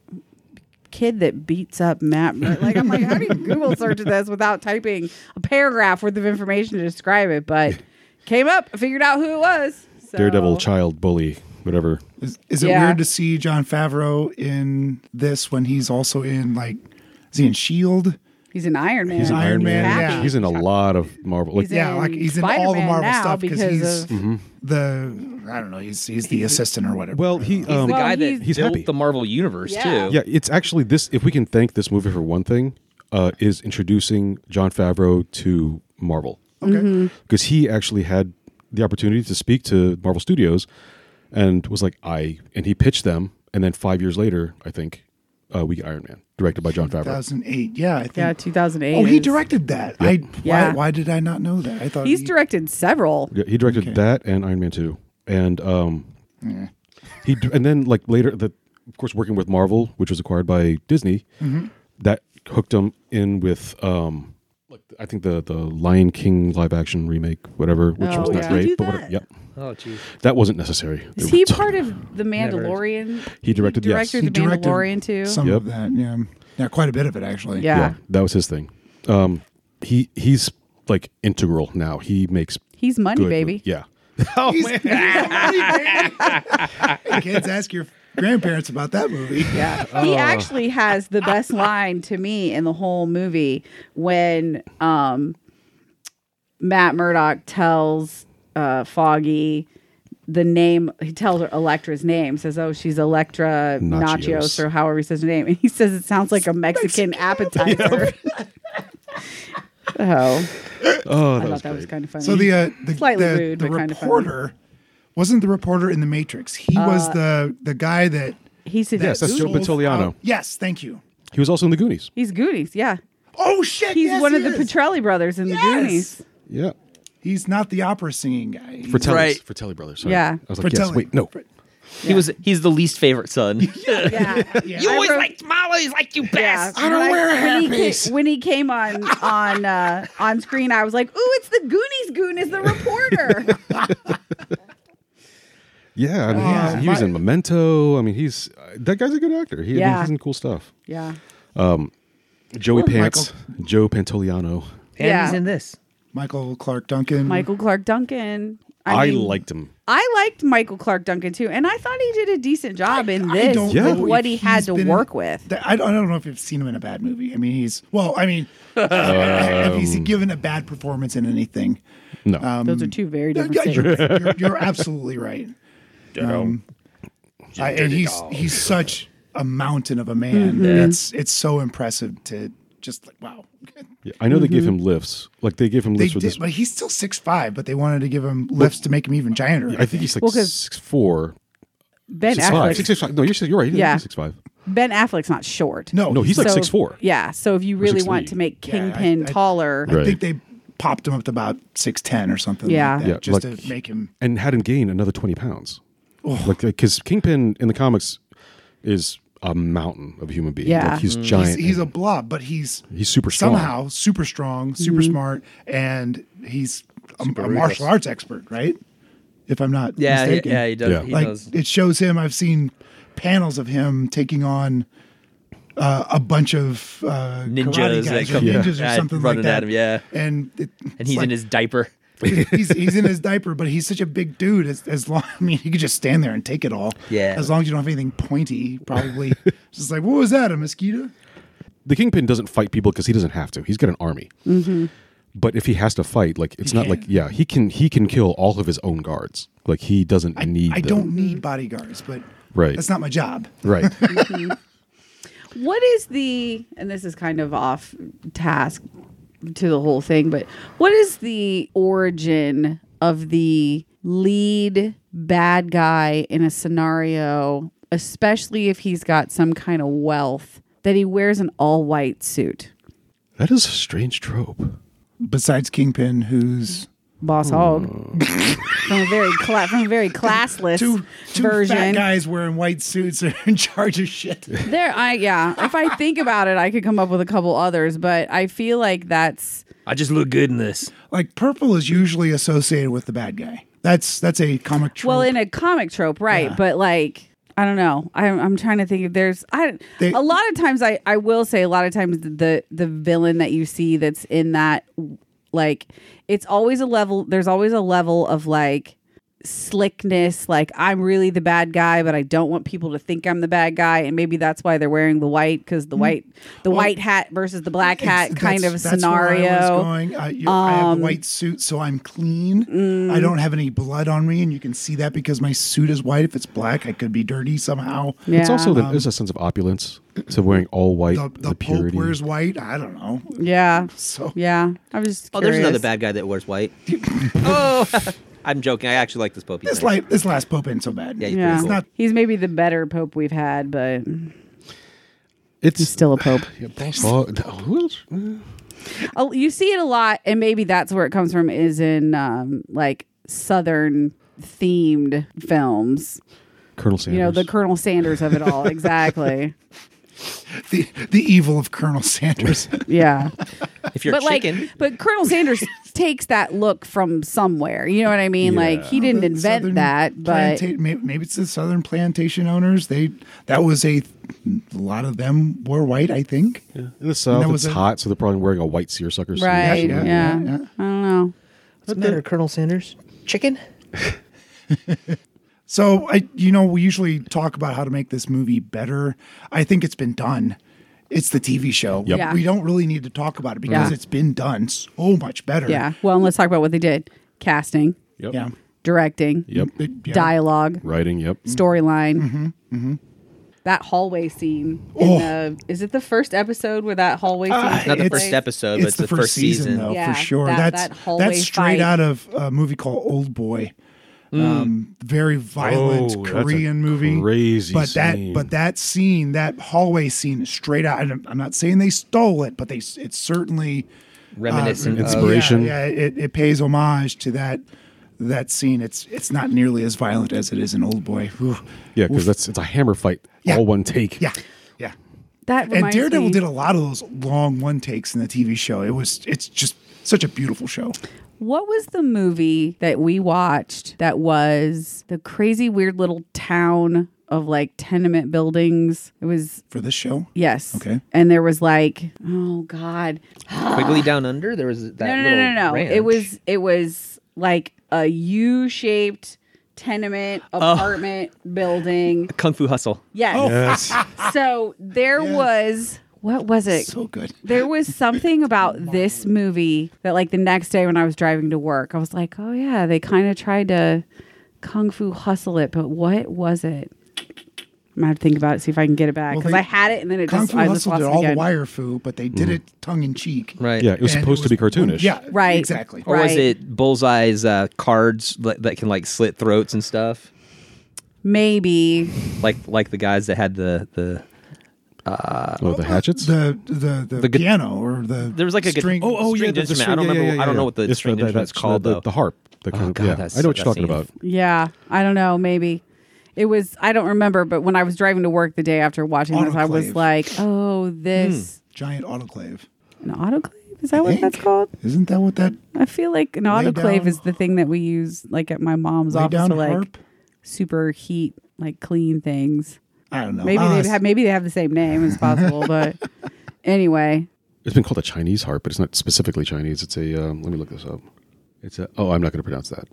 kid that beats up Matt. Like, I'm like, how do you Google search this without typing a paragraph worth of information to describe it? But came up, I figured out who it was. So, Daredevil, child, bully, whatever. Is it Yeah. weird to see Jon Favreau in this when he's also in is he in S.H.I.E.L.D.? He's an Iron Man. He's an Iron Man, Happy. yeah. He's in a lot of Marvel. Like, He's Yeah, in like he's in all the Spider-Man Marvel now stuff because he's of I don't know, he's the assistant or whatever. well, he. He's the Well, guy he's- that He's built happy. the Marvel universe Yeah. too. Yeah, it's actually this. If we can thank this movie for one thing, is introducing Jon Favreau to Marvel. Okay. Because he actually had the opportunity to speak to Marvel Studios, and was like, and he pitched them, and then 5 years later, I think, we get Iron Man, directed by Jon Favreau. 2008. Yeah, I think. Yeah, 2008. Oh, he is- directed that. Yeah. Why did I not know that? I thought He's directed several. Yeah, he directed that and Iron Man 2, and and then like later of course, working with Marvel, which was acquired by Disney, that hooked him in with, like I think the Lion King live action remake, whatever, which was not yeah. great. Did he do But that? yep, Oh, jeez. that wasn't necessary. Is he part of The Mandalorian? He directed, yes. The Mandalorian too. some Yep. of that. Yeah, yeah, quite a bit of it actually. Yeah. that was his thing. He's like integral now. He makes He's money, good baby. movies. Yeah. Hey, kids, ask your grandparents about that movie. Yeah. He actually has the best line to me in the whole movie when Matt Murdock tells Foggy the name. He tells her Electra's name, says, "Oh, she's Electra Nachos," or however he says her name. And he says it sounds like a Mexican appetizer. Oh, I thought was that was great. kind of funny. So the Slightly the, rude, the but kind of funny. reporter wasn't the reporter in the Matrix. He was the guy that. he's in Yes, that's Joe Goonies. Pantoliano. Yes, thank you. He was also in the Goonies. He's Goonies, yeah. Oh shit! He's yes, one of he the is. Petrelli brothers in the Yes! Goonies. Yeah. He's not the opera singing guy. Fratelli. Right. Fratelli brothers. Sorry. Yeah. I was like, yes, Fratelli. wait, no. He's the least favorite son. Yeah. Yeah. You I always wrote- liked Molly's like you best. I don't wear a hairpiece. When he came on screen, I was like, "Ooh, it's the Goonies goon is the reporter." Yeah, I mean, he was in Memento. I mean, that guy's a good actor. He's in cool stuff. Yeah. Joey Pants, Joe Pantoliano. And Yeah. he's in this. Michael Clark Duncan. Michael Clark Duncan. I mean, liked him. I liked Michael Clark Duncan too, and I thought he did a decent job in this don't know with what if he had he's to been work with. I don't know if you've seen him in a bad movie. I mean, if he's given a bad performance in anything. No. Those are two very different Yeah, things. you're absolutely right. And he's such a mountain of a man. It's so impressive to just like wow. Yeah, I know they give him lifts. Like they give him They lifts for did, this. but he's still 6'5", but they wanted to give him lifts to make him even gianter. I think he's like Well, 'cause 6'4". Ben 6'5". Affleck. 6'5". No, you're right. Yeah. He's 6'5". Ben Affleck's not short. No, he's like So- 6'4". Yeah, so if you really want 6'3". to make Yeah, Kingpin taller, I Right. think they popped him up to about 6'10" or something Yeah. like that, Yeah, just like- to make him. And had him gain another 20 pounds. Like, because Kingpin in the comics is a mountain of a human being. Yeah. Like, he's giant. He's a blob, but he's super strong. somehow super strong, super smart, and he's a martial arts expert, right? If I'm not mistaken. he does. Yeah. He Like knows. it shows him. I've seen panels of him taking on a bunch of Ninjas karate that guys or come- ninjas or Yeah, something like running that. at him, yeah. and And he's in his diaper. he's in his diaper, but he's such a big dude. As long, I mean, he could just stand there and take it all. Yeah. As long as you don't have anything pointy, probably. Just like, what was that? A mosquito? The Kingpin doesn't fight people because he doesn't have to. He's got an army. But if he has to fight, like it's not like he can kill all of his own guards. Like he doesn't need. I them. don't need bodyguards, but Right. that's not my job. Right. what is and this is kind of off task to the whole thing, but what is the origin of the lead bad guy in a scenario, especially if he's got some kind of wealth, that he wears an all-white suit? That is a strange trope. Besides Kingpin, who's Boss Hog from a very classless two version. fat guys wearing white suits are in charge of shit. If I think about it, I could come up with a couple others, but I feel like that's I just look good in this. Like purple is usually associated with the bad guy. That's a comic trope. well in a comic trope, right? Yeah. But like I don't know. I'm trying to think if there's a lot of times I will say a lot of times the villain that you see that's in that, like, it's always a level. There's always a level of like slickness, like I'm really the bad guy, but I don't want people to think I'm the bad guy, and maybe that's why they're wearing the white, because the white hat versus the black hat kind of that's where I was scenario. going. I have a white suit, so I'm clean. I don't have any blood on me, and you can see that because my suit is white. If it's black, I could be dirty somehow. Yeah. It's also there's a sense of opulence to wearing all white. The Pope purity. wears white. I don't know. Yeah. So Yeah. I was just Oh, there's curious. another bad guy that wears white. Oh, I'm joking. I actually like this Pope. He's nice. this last Pope ain't so bad. Yeah, he's Yeah. pretty It's cool. not. He's maybe the better pope we've had, but It's he's still a pope. Who else? Oh, you see it a lot, and maybe that's where it comes from, is in like Southern themed films. Colonel Sanders. You know, the Colonel Sanders of it all. Exactly. The evil of Colonel Sanders. Yeah. If you're chicken, but Colonel Sanders takes that look from somewhere. You know what I mean? Yeah. Like he didn't invent Southern that, but maybe it's the Southern plantation owners. That was a lot of them were white, I think. Yeah. In the South, was it's hot, so they're probably wearing a white seersucker suit. right. Yeah, Yeah. yeah. I don't know. what's the matter, Colonel Sanders? Chicken? So we usually talk about how to make this movie better. I think it's been done. It's the TV show. Yep. Yeah. We don't really need to talk about it because Yeah. it's been done so much better. Yeah. Well, and let's talk about what they did: casting, Yep. Yeah. directing, Yep. Yeah. dialogue, Writing. Yep. storyline. That hallway scene. Is it the first episode where that hallway scene? Not the takes first place? episode, but it's the first season. though, Yeah, for sure. that hallway That's straight fight. out of a movie called Old Boy. Very violent Oh, that's Korean a movie. crazy but scene. that scene, that hallway scene, is straight out. And I'm not saying they stole it, but it's certainly Reminiscent of Inspiration. Yeah, it pays homage to that scene. It's not nearly as violent as it is in Old Boy. Whew. Yeah, because it's a hammer fight, Yeah. all one take. Yeah, yeah. That And reminds Daredevil me. did a lot of those long one takes in the TV show. It's just such a beautiful show. What was the movie that we watched that was the crazy weird little town of like tenement buildings? It was For this show? yes. Okay. And there was like, oh God. Quigley Down Under. There was that little No. ranch. It was like a U-shaped tenement apartment building. Kung Fu Hustle. Yes. Yes. So there was, what was it? So good. There was something about this movie that, like, the next day when I was driving to work, I was like, oh, yeah, they kind of tried to Kung Fu Hustle it, but what was it? I'm going to have to think about it, see if I can get it back. Well, Because they- I had it, and then Kung Fu I just Hustle lost did it all the again. wire fu, but they did it tongue in cheek. Right. Yeah, it was And supposed to be cartoonish. Yeah, Right. exactly. Or was Right. it Bullseye's cards that can like slit throats and stuff? Maybe. Like the guys that had the Oh, the hatchets? The piano or the there was like a string. stringed instrument. I don't remember. I don't know what the It's stringed instrument's called though. The harp. The kind of, God, yeah, that's- I know what you're that talking scene. about. Yeah. I don't know. Maybe. It was, I don't remember, but when I was driving to work the day after watching this, I was Autoclave. like, oh, this. Giant autoclave. An autoclave? Is that what that's called? Isn't that what that I feel like an autoclave down- is the thing that we use like at my mom's lay office down to like harp? super heat, like clean things. I don't know. Maybe they have the same name as possible, but anyway. It's been called a Chinese harp, but it's not specifically Chinese. It's a, let me look this up. It's a, oh, I'm not going to pronounce that.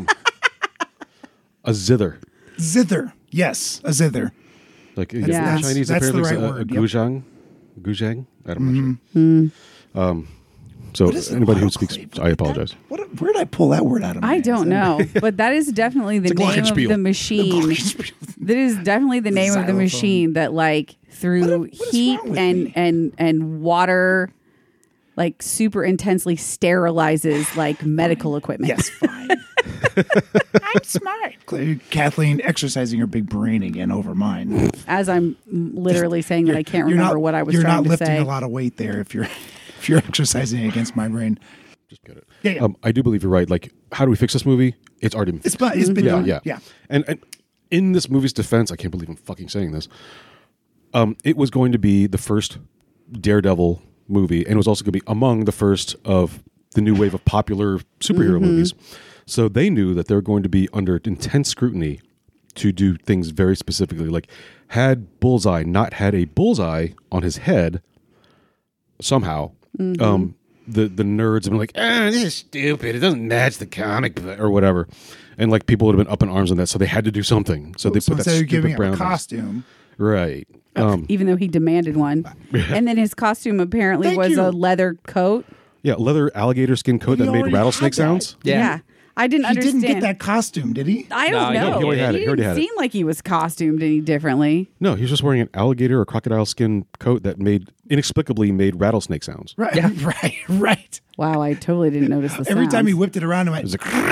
A zither. Zither. Yes, a zither. Like Yeah. Chinese That's the apparently right is word, a yep. guzhang. Guzhang? I'm Mm-hmm. not sure. So What is an anybody who speaks, autoclave? I apologize. Where did I pull that word out of? I don't know, but that is definitely the It's a name of glockenspiel. the machine. That is definitely the name of the Xylophone. machine that like through What is heat wrong with and water like super intensely sterilizes like medical equipment. Yes, fine. I'm smart. Kathleen exercising her big brain again over mine. As I'm literally saying that I can't You're remember not- what I was You're trying not to lifting say. a lot of weight there if you're exercising against my brain. Just get it. Yeah. I do believe you're right. Like, how do we fix this movie? It's already been fixed. It's been Yeah, done. yeah, Yeah. And in this movie's defense, I can't believe I'm fucking saying this. It was going to be the first Daredevil movie, and it was also going to be among the first of the new wave of popular superhero movies. So they knew that they were going to be under intense scrutiny to do things very specifically. Like, had Bullseye not had a bullseye on his head, somehow, the nerds have been like, this is stupid. It doesn't match the comic book or whatever. And like people would have been up in arms on that, so they had to do something. So they So put that instead of giving stupid him a brown costume, right. Even though he demanded one. And then his costume apparently Thank was you. a leather coat. Yeah, leather alligator skin coat He that made already rattlesnake had that. sounds. Yeah. I didn't he understand. didn't get that costume, did he? I don't No, know. he already had it. He already didn't had it. seem like he was costumed any differently. No, he was just wearing an alligator or crocodile skin coat that inexplicably made rattlesnake sounds. Right. Right. Wow, I totally didn't notice the Every time he sounds. whipped it around, I went,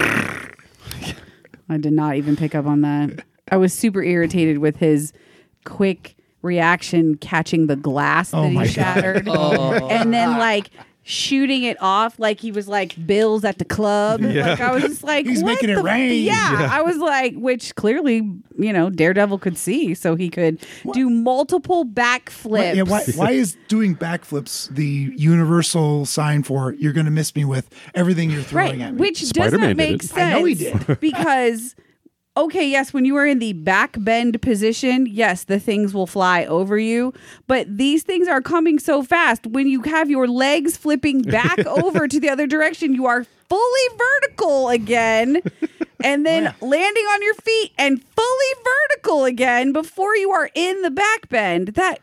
I did not even pick up on that. I was super irritated with his quick reaction catching the glass that my he God. shattered. And then like shooting it off like he was like Bills at the club. Like I was just like, He's what making it rain. Yeah, I was like, which clearly, Daredevil could see, so he could do multiple backflips. Why is doing backflips the universal sign for you're going to miss me with everything you're throwing at me? Which does Spider-Man not make did it. sense. I know he did. Because, okay, yes, when you are in the back bend position, yes, the things will fly over you. But these things are coming so fast. When you have your legs flipping back over to the other direction, you are fully vertical again. And then landing on your feet and fully vertical again before you are in the back bend. That,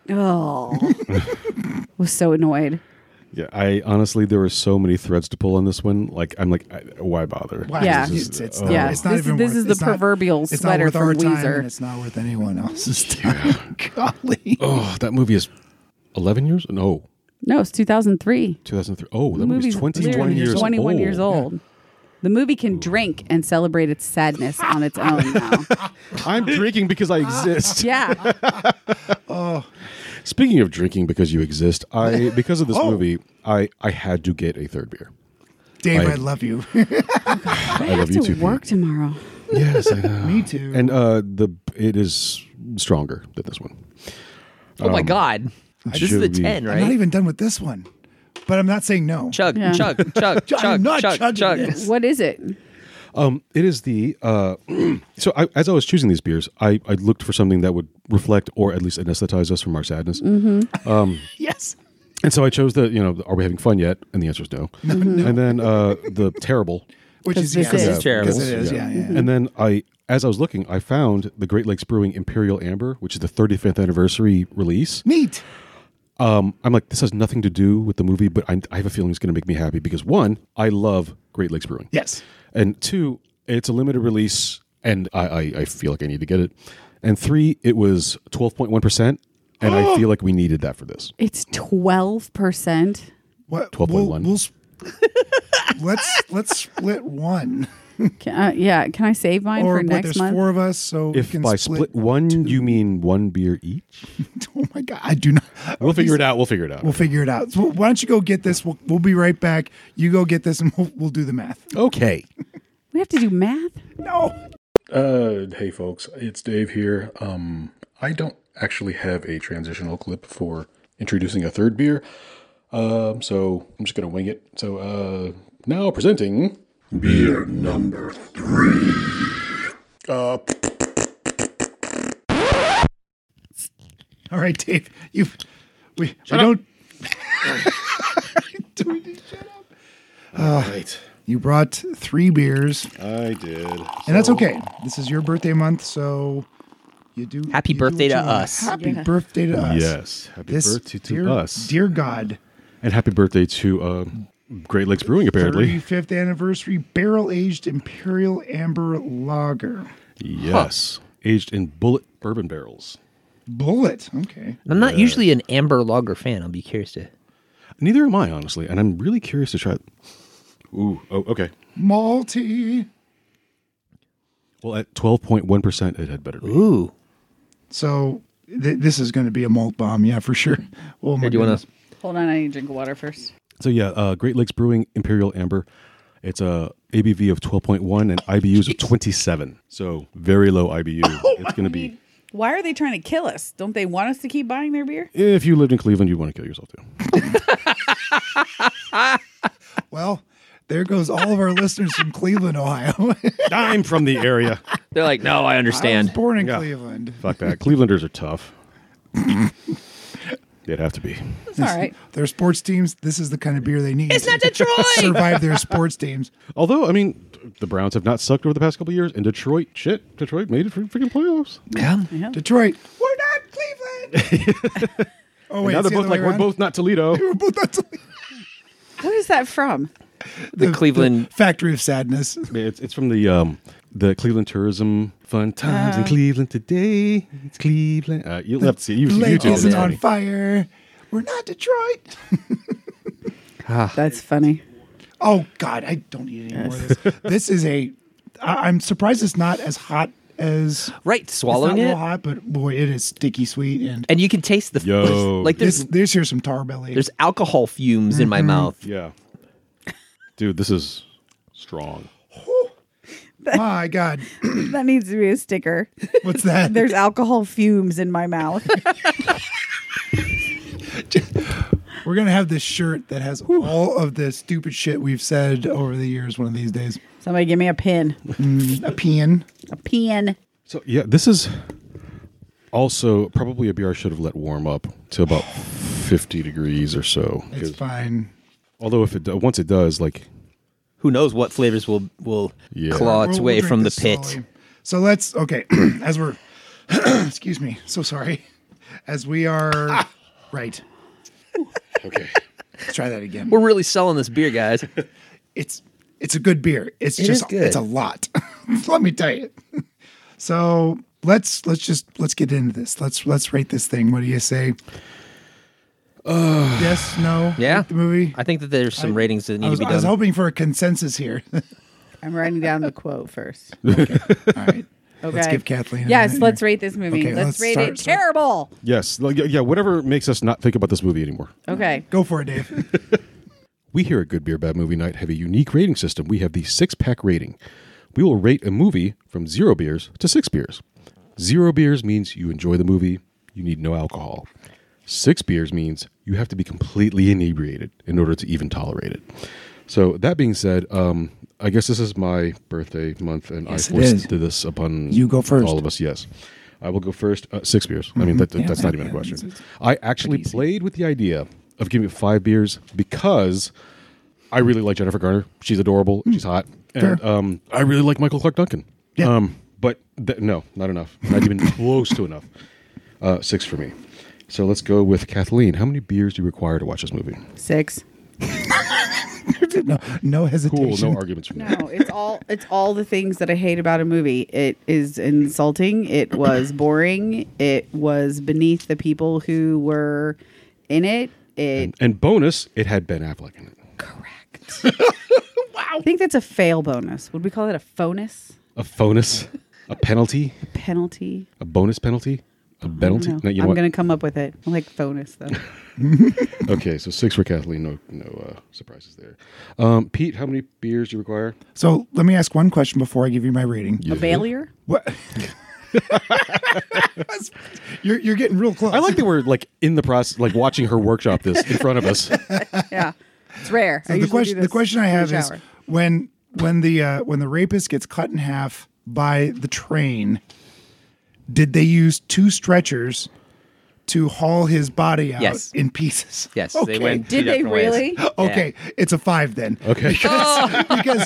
was so annoyed. Yeah, I honestly, there were so many threads to pull on this one. Like, I'm like, why bother? Why? Yeah. It's not, Yeah, it's not this even is worth, the proverbial it's sweater not worth our from time, Weezer. and it's not worth anyone else's time. Golly. Oh, that movie is 11 years? No, No, it's 2003. 2003. Oh, that The movie's movie's 21 literally years 21 old. years old. The movie can drink and celebrate its sadness on its own now. I'm drinking because I exist. Yeah. Speaking of drinking because you exist, because of this movie, I had to get a third beer. Dave, I love you. I love you too. Pete. Work tomorrow. Yes, I know. Me too. And it is stronger than this one. Oh my God. This is the Jovi. 10, I'm not right? even done with this one, but I'm not saying no. Chug, Yeah. chug, chug, chug, I'm not chug, chugging chug. this. What is it? It is the so as I was choosing these beers, I looked for something that would reflect or at least anesthetize us from our sadness. Yes. And so I chose the are we having fun yet? And the answer is no. And then the terrible. Which is This yes. is terrible. Because it is, yeah. And then as I was looking, I found the Great Lakes Brewing Imperial Amber, which is the 35th anniversary release. Neat. I'm like, this has nothing to do with the movie, but I have a feeling it's going to make me happy because one, I love Great Lakes Brewing. Yes. And two, it's a limited release, and I feel like I need to get it. And three, it was 12.1%, and I feel like we needed that for this. It's 12%. What? 12.1. Let's split one. Can I save mine Or for wait, next there's month? 4 of us, so If we can by split one, you mean one beer each? Oh my God, I do not. We'll figure it out. We'll figure it out. We'll figure it out. So why don't you go get this? We'll be right back. You go get this, and we'll do the math. Okay. We have to do math? No. Hey folks, it's Dave here. I don't actually have a transitional clip for introducing a third beer. So I'm just gonna wing it. So now presenting beer number 3. All right, Dave. We don't. Do we need to shut up? Right. You brought 3 beers, I did. and that's okay. This is your birthday month, so you do. Happy you do birthday what to you want. us. Happy birthday to us. Yes. Happy This birthday to dear, us. dear God. And happy birthday to Great Lakes Brewing, apparently. 35th anniversary barrel aged Imperial Amber Lager. Yes. Aged in bullet bourbon barrels. Bullet. Okay. I'm not usually an amber lager fan. I'll be curious to. Neither am I, honestly. And I'm really curious to try it. Ooh. Oh, okay. Malty. Well, at 12.1%, it had better be. Ooh. So this is going to be a malt bomb, yeah, for sure. Oh my Here, do you want goodness. to? Hold on, I need to drink water first. So, yeah, Great Lakes Brewing Imperial Amber. It's a ABV of 12.1 and IBUs of 27. So, very low IBU. It's going to be. Why are they trying to kill us? Don't they want us to keep buying their beer? If you lived in Cleveland, you'd want to kill yourself, too. Well, there goes all of our listeners from Cleveland, Ohio. I'm from the area. They're like, no, I I was understand. born in Yeah. Cleveland. Fuck that. Clevelanders are tough. They'd have to be. It's all right. Their sports teams, this is the kind of beer they need. It's not Detroit. Survive their sports teams. Although, I mean, the Browns have not sucked over the past couple of years. And Detroit made it for freaking playoffs. Yeah. Detroit, we're not Cleveland. Oh wait, Now it's they're the both other like, way we're around? both not Toledo. We're both not Toledo. What is that from? The Cleveland. Factory of Sadness. It's from the Cleveland Tourism Fun Times in Cleveland today. It's Cleveland. You'll have to see. The lake YouTube isn't it. on fire. We're not Detroit. That's funny. Oh God, I don't need any more of this. This is I'm surprised it's not as hot as Right, swallowing it's not it. real hot, but boy, it is sticky sweet. And And you can taste the Yo. like this here's some tar belly. there's alcohol fumes in my mouth. Yeah. Dude, this is strong. My God, That needs to be a sticker. what's that? There's alcohol fumes in my mouth. We're gonna have this shirt that has all of the stupid shit we've said over the years. One of these days, Somebody give me a pin. a peon. A pin. So yeah, this is also probably a beer I should have let warm up to about 50 degrees or so. It's 'Cause fine. although if it once it does, like Who knows what flavors will Yeah. claw its We'll way drink from the this pit. slowly. So let's as we're excuse me, so sorry. As we are right. okay. Let's try that again. We're really selling this beer, guys. It's a good beer. It's It just is good. it's a lot. Let me tell you. So let's get into this. Let's rate this thing. What do you say? Yes, no. Yeah. Rate the movie. I think that there's some ratings that need I was, to be I was done. hoping for a consensus here. I'm writing down the quote first. All right. Okay. Let's give Kathleen. Yes, minute let's here. rate this movie. Okay, let's let's rate start- it start- terrible. Yes. Like, yeah, whatever makes us not think about this movie anymore. Okay. Go for it, Dave. We here at Good Beer Bad Movie Night have a unique rating system. We have the 6-pack rating. We will rate a movie from 0 beers to 6 beers. 0 beers means you enjoy the movie, you need no alcohol. 6 beers means you have to be completely inebriated in order to even tolerate it. So that being said, I guess this is my birthday month, and Yes, I it is. forced this upon You go first. all of us. Yes, I will go first. 6 beers. I mean, that's not even a question. I actually played with the idea of giving it 5 beers because I really like Jennifer Garner. She's adorable. She's hot, and I really like Michael Clark Duncan. Yeah. But no, not enough. Not even close to enough. 6 for me. So let's go with Kathleen. How many beers do you require to watch this movie? 6. No hesitation. Cool. No arguments from me. No, it's all the things that I hate about a movie. It is insulting. It was boring. It was beneath the people who were in it. And bonus, it had Ben Affleck in it. Correct. Wow. I think that's a fail bonus. Would we call it a bonus? A bonus, a penalty, Penalty? a bonus penalty, a penalty. No, No, you know I'm what? going to come up with it. I like bonus though. Okay, so 6 for Kathleen. No surprises there. Pete, how many beers do you require? So let me ask one question before I give you my rating. A failure? What? you're getting real close. I like that we're like in the process, like watching her workshop this in front of us. Yeah. It's rare. So I the usually do question this I in the have is shower. when the rapist gets cut in half by the train, did they use 2 stretchers to haul his body out Yes. in pieces? Yes, Okay. they went. Did two they different ways. really? Okay, it's a 5 then. Okay. Because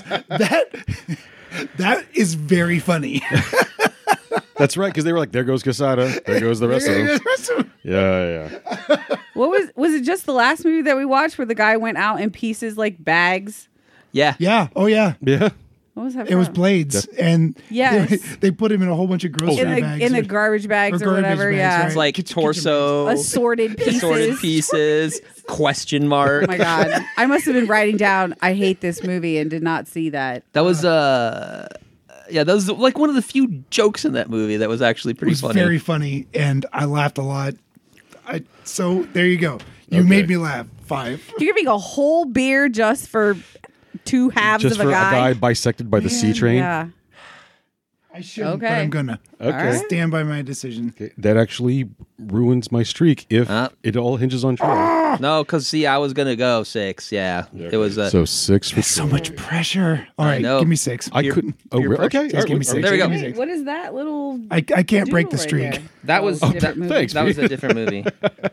that is very funny. That's right, because they were like, there goes Casada, there goes the rest of them. Yeah. What was it just the last movie that we watched where the guy went out in pieces like bags? Yeah. Yeah. Oh yeah. Yeah. What was that? It was from? Blades, and Yes. they put him in a whole bunch of grocery bags. in the garbage bags or garbage whatever. bags, Yeah. right. It's like Kitchen torso, Assorted pieces. assorted pieces, question mark. Oh my god! I must have been writing down "I hate this movie" and did not see that. That was that was like one of the few jokes in that movie that was actually It pretty was funny. very funny, and I laughed a lot. So there you go. You made me laugh. 5. You're giving a whole beer just for 2 halves Just of for a guy. bisected by the C train. Yeah. I shouldn't, but Okay. I'm gonna. Okay. Stand by my decision. Okay, that actually ruins my streak if it all hinges on Troy. No, because see, I was gonna go 6. Yeah, it was. So 6 for So Troy. much pressure. All right, know. give me 6. I Peer- couldn't. Oh, peer really? pressure. Okay. Just give me 6. There we go. Give me Wait, what is that little? I can't break the doodle streak. right there? That was Oh, it's a different movie. thanks. that was a different movie.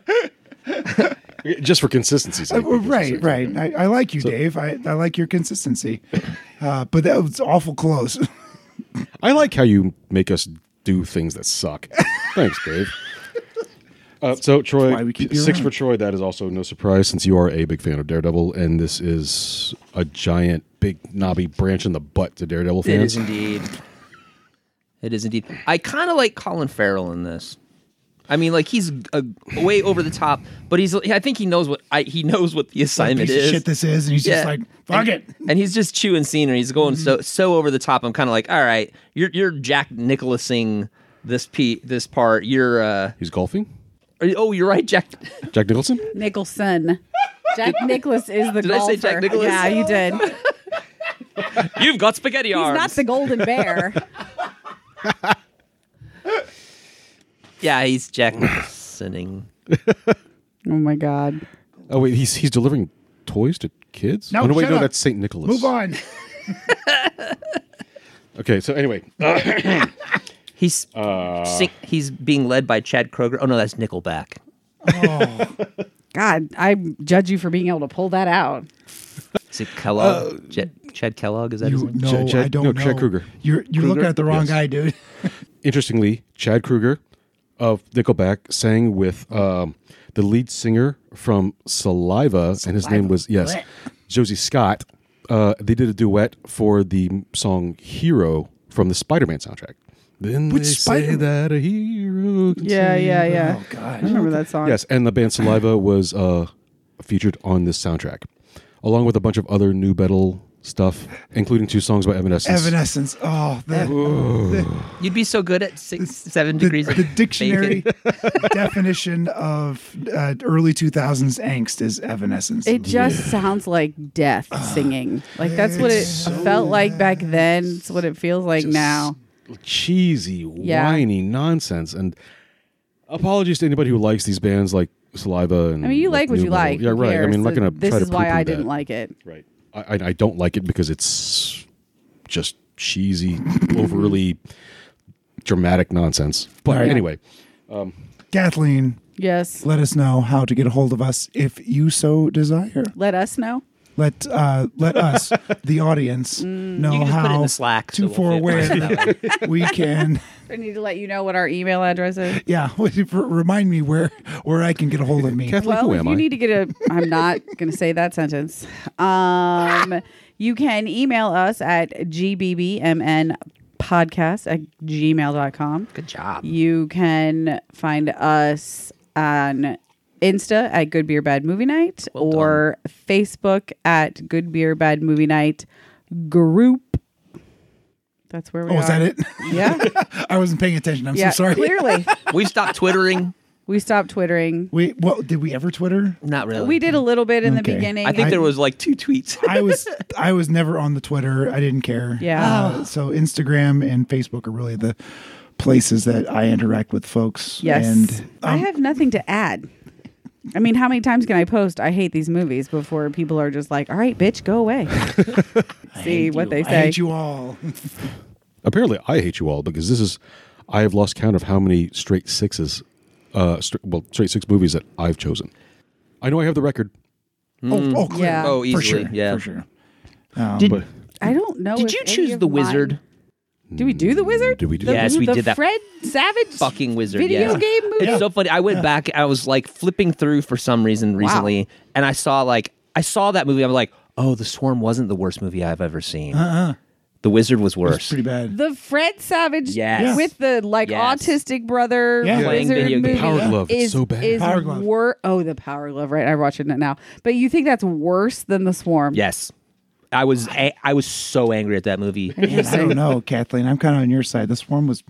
Just for consistency's sake. Right. I like you, Dave. I like your consistency. But that was awful close. I like how you make us do things that suck. Thanks, Dave. So Troy, why we keep you 6 around. for Troy. That is also no surprise since you are a big fan of Daredevil, and this is a giant, big, knobby branch in the butt to Daredevil It fans. is indeed. It is indeed. I kind of like Colin Farrell in this. I mean, like he's way over the top, but I think he knows what the assignment piece of is. shit this is, and he's just like, fuck it. And he's just chewing scenery. He's going so over the top. I'm kind of like, all right, you're Jack Nicholsing this part. You're He's golfing. you're right, Jack Nicholson. Nicholson. Jack Nicholas is the Did I golfer. say Jack Nicklaus? Yeah, you did. You've got spaghetti He's arms. not the golden bear. Yeah, he's Jack Nicholsoning. Oh my god. Oh wait, he's delivering toys to kids. No, oh, no, wait, shut no, up. that's Saint Nicholas. Move on. Okay, so anyway, He's he's being led by Chad Kroger. Oh no, that's Nickelback. God, I judge you for being able to pull that out. Is it Kellogg? Chad Kellogg? Is that his name? No, Chad- I don't no, know. Chad Kroeger. You're looking at the wrong Yes. guy, dude. interestingly, Chad Kroeger of Nickelback sang with the lead singer from Saliva, and his name was Josie Scott. They did a duet for the song "Hero" from the Spider-Man soundtrack. Then Which they say Spider-Man? that a hero can Yeah, save yeah, yeah. Oh, God. I remember that song. Yes, and the band Saliva was featured on this soundtrack, along with a bunch of other new metal stuff, including 2 songs by Evanescence. Evanescence. Oh, You'd be so good at 7 degrees the of dictionary bacon. definition of early 2000s angst is Evanescence. It just sounds like death singing. Like that's what it felt like back then. It's what it feels like now. Cheesy, Yeah. whiny nonsense. And apologies to anybody who likes these bands like Saliva. And I mean, you like what new you metal. like. Yeah, Who right. I cares? mean, I'm not going to This try to is why I poo-poo didn't that. like it. Right. I don't like it because it's just cheesy, overly dramatic nonsense. But Right. anyway, Kathleen, Yes. let us know how to get a hold of us if you so desire. Let us know. Let us, the audience, know You can just how put it in the Slack. to forward we can. I need to let you know what our email address is. Yeah, remind me where I can get a hold of me. Kathleen, Well, who if am you I? need to get a, I'm not going to say that sentence. You can email us at gbbmnpodcast@gmail.com. Good job. You can find us on Insta at Good Beer Bad Movie Night or Facebook at Good Beer Bad Movie Night Group. That's where we are. Oh, is that it? Yeah. I wasn't paying attention. I'm Yeah. so sorry. Clearly. We've stopped twittering. We stopped twittering. Did we ever Twitter? Not really. We did a little bit in the Okay. beginning. I think there was like 2 tweets. I was never on the Twitter. I didn't care. Yeah. So Instagram and Facebook are really the places that I interact with folks. Yes. And I have nothing to add. I mean, how many times can I post I hate these movies before people are just like, all right, bitch, go away. See what they I say. hate you all. Apparently, I hate you all because I have lost count of how many straight 6s, straight 6 movies that I've chosen. I know I have the record. Oh, clear. Yeah. Oh, For easily. sure. Yeah. For sure. But I don't know. Did if you any choose of the mine- Wizard? Did we do the Wizard? Did we do The- that? Yes, we the did that. Fred Savage Fucking Wizard. video yeah. game movie. It's so funny. I went back. I was like flipping through for some reason recently, and I saw that movie. I'm like, oh, The Swarm wasn't the worst movie I've ever seen. The Wizard was It's worse. pretty bad. The Fred Savage Yes. with the Yes. autistic brother Yeah. Playing wizard video movie games. Power Glove, it's is so bad. is Power Glove. the Power Glove, right? I'm watching it now. But you think that's worse than The Swarm? Yes, I was so angry at that movie. Man, I don't know, Kathleen. I'm kind of on your side. This one was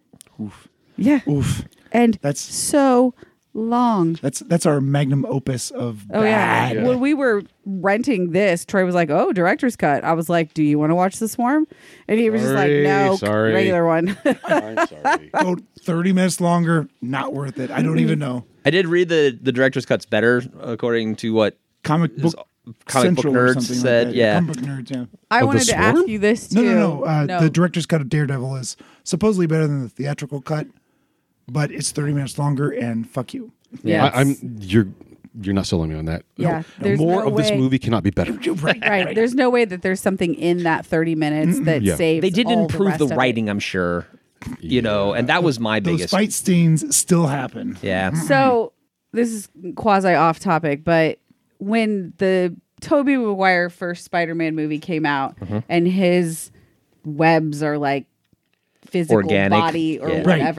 Yeah. oof. And That's- so long. That's our magnum opus of Oh bad. yeah. When we were renting this, Troy was like, "Oh, director's cut." I was like, "Do you want to watch The Swarm?" And he was just like, "No, Sorry. regular one." I'm sorry. Go 30 minutes longer, not worth it. I don't even know. I did read the director's cut's better, according to what Comic book comic book Central or nerds something like said. that. Yeah. Comic book nerds, yeah. I The wanted to ask Swarm? you this too. No. The director's cut of Daredevil is supposedly better than the theatrical cut, but it's 30 minutes longer, and fuck you. Yes. You're not selling me on that. Yeah, there's More no of this way- movie cannot be better. Right. There's no way that there's something in that 30 minutes that Yeah. saves. They did all improve rest the of it. writing, I'm sure. You know, and that was my Those biggest. fight scenes still happen. Yeah. So this is quasi off topic, but when the Tobey Maguire first Spider-Man movie came out, and his webs are like physical Organic. body or Yeah. Right. whatever,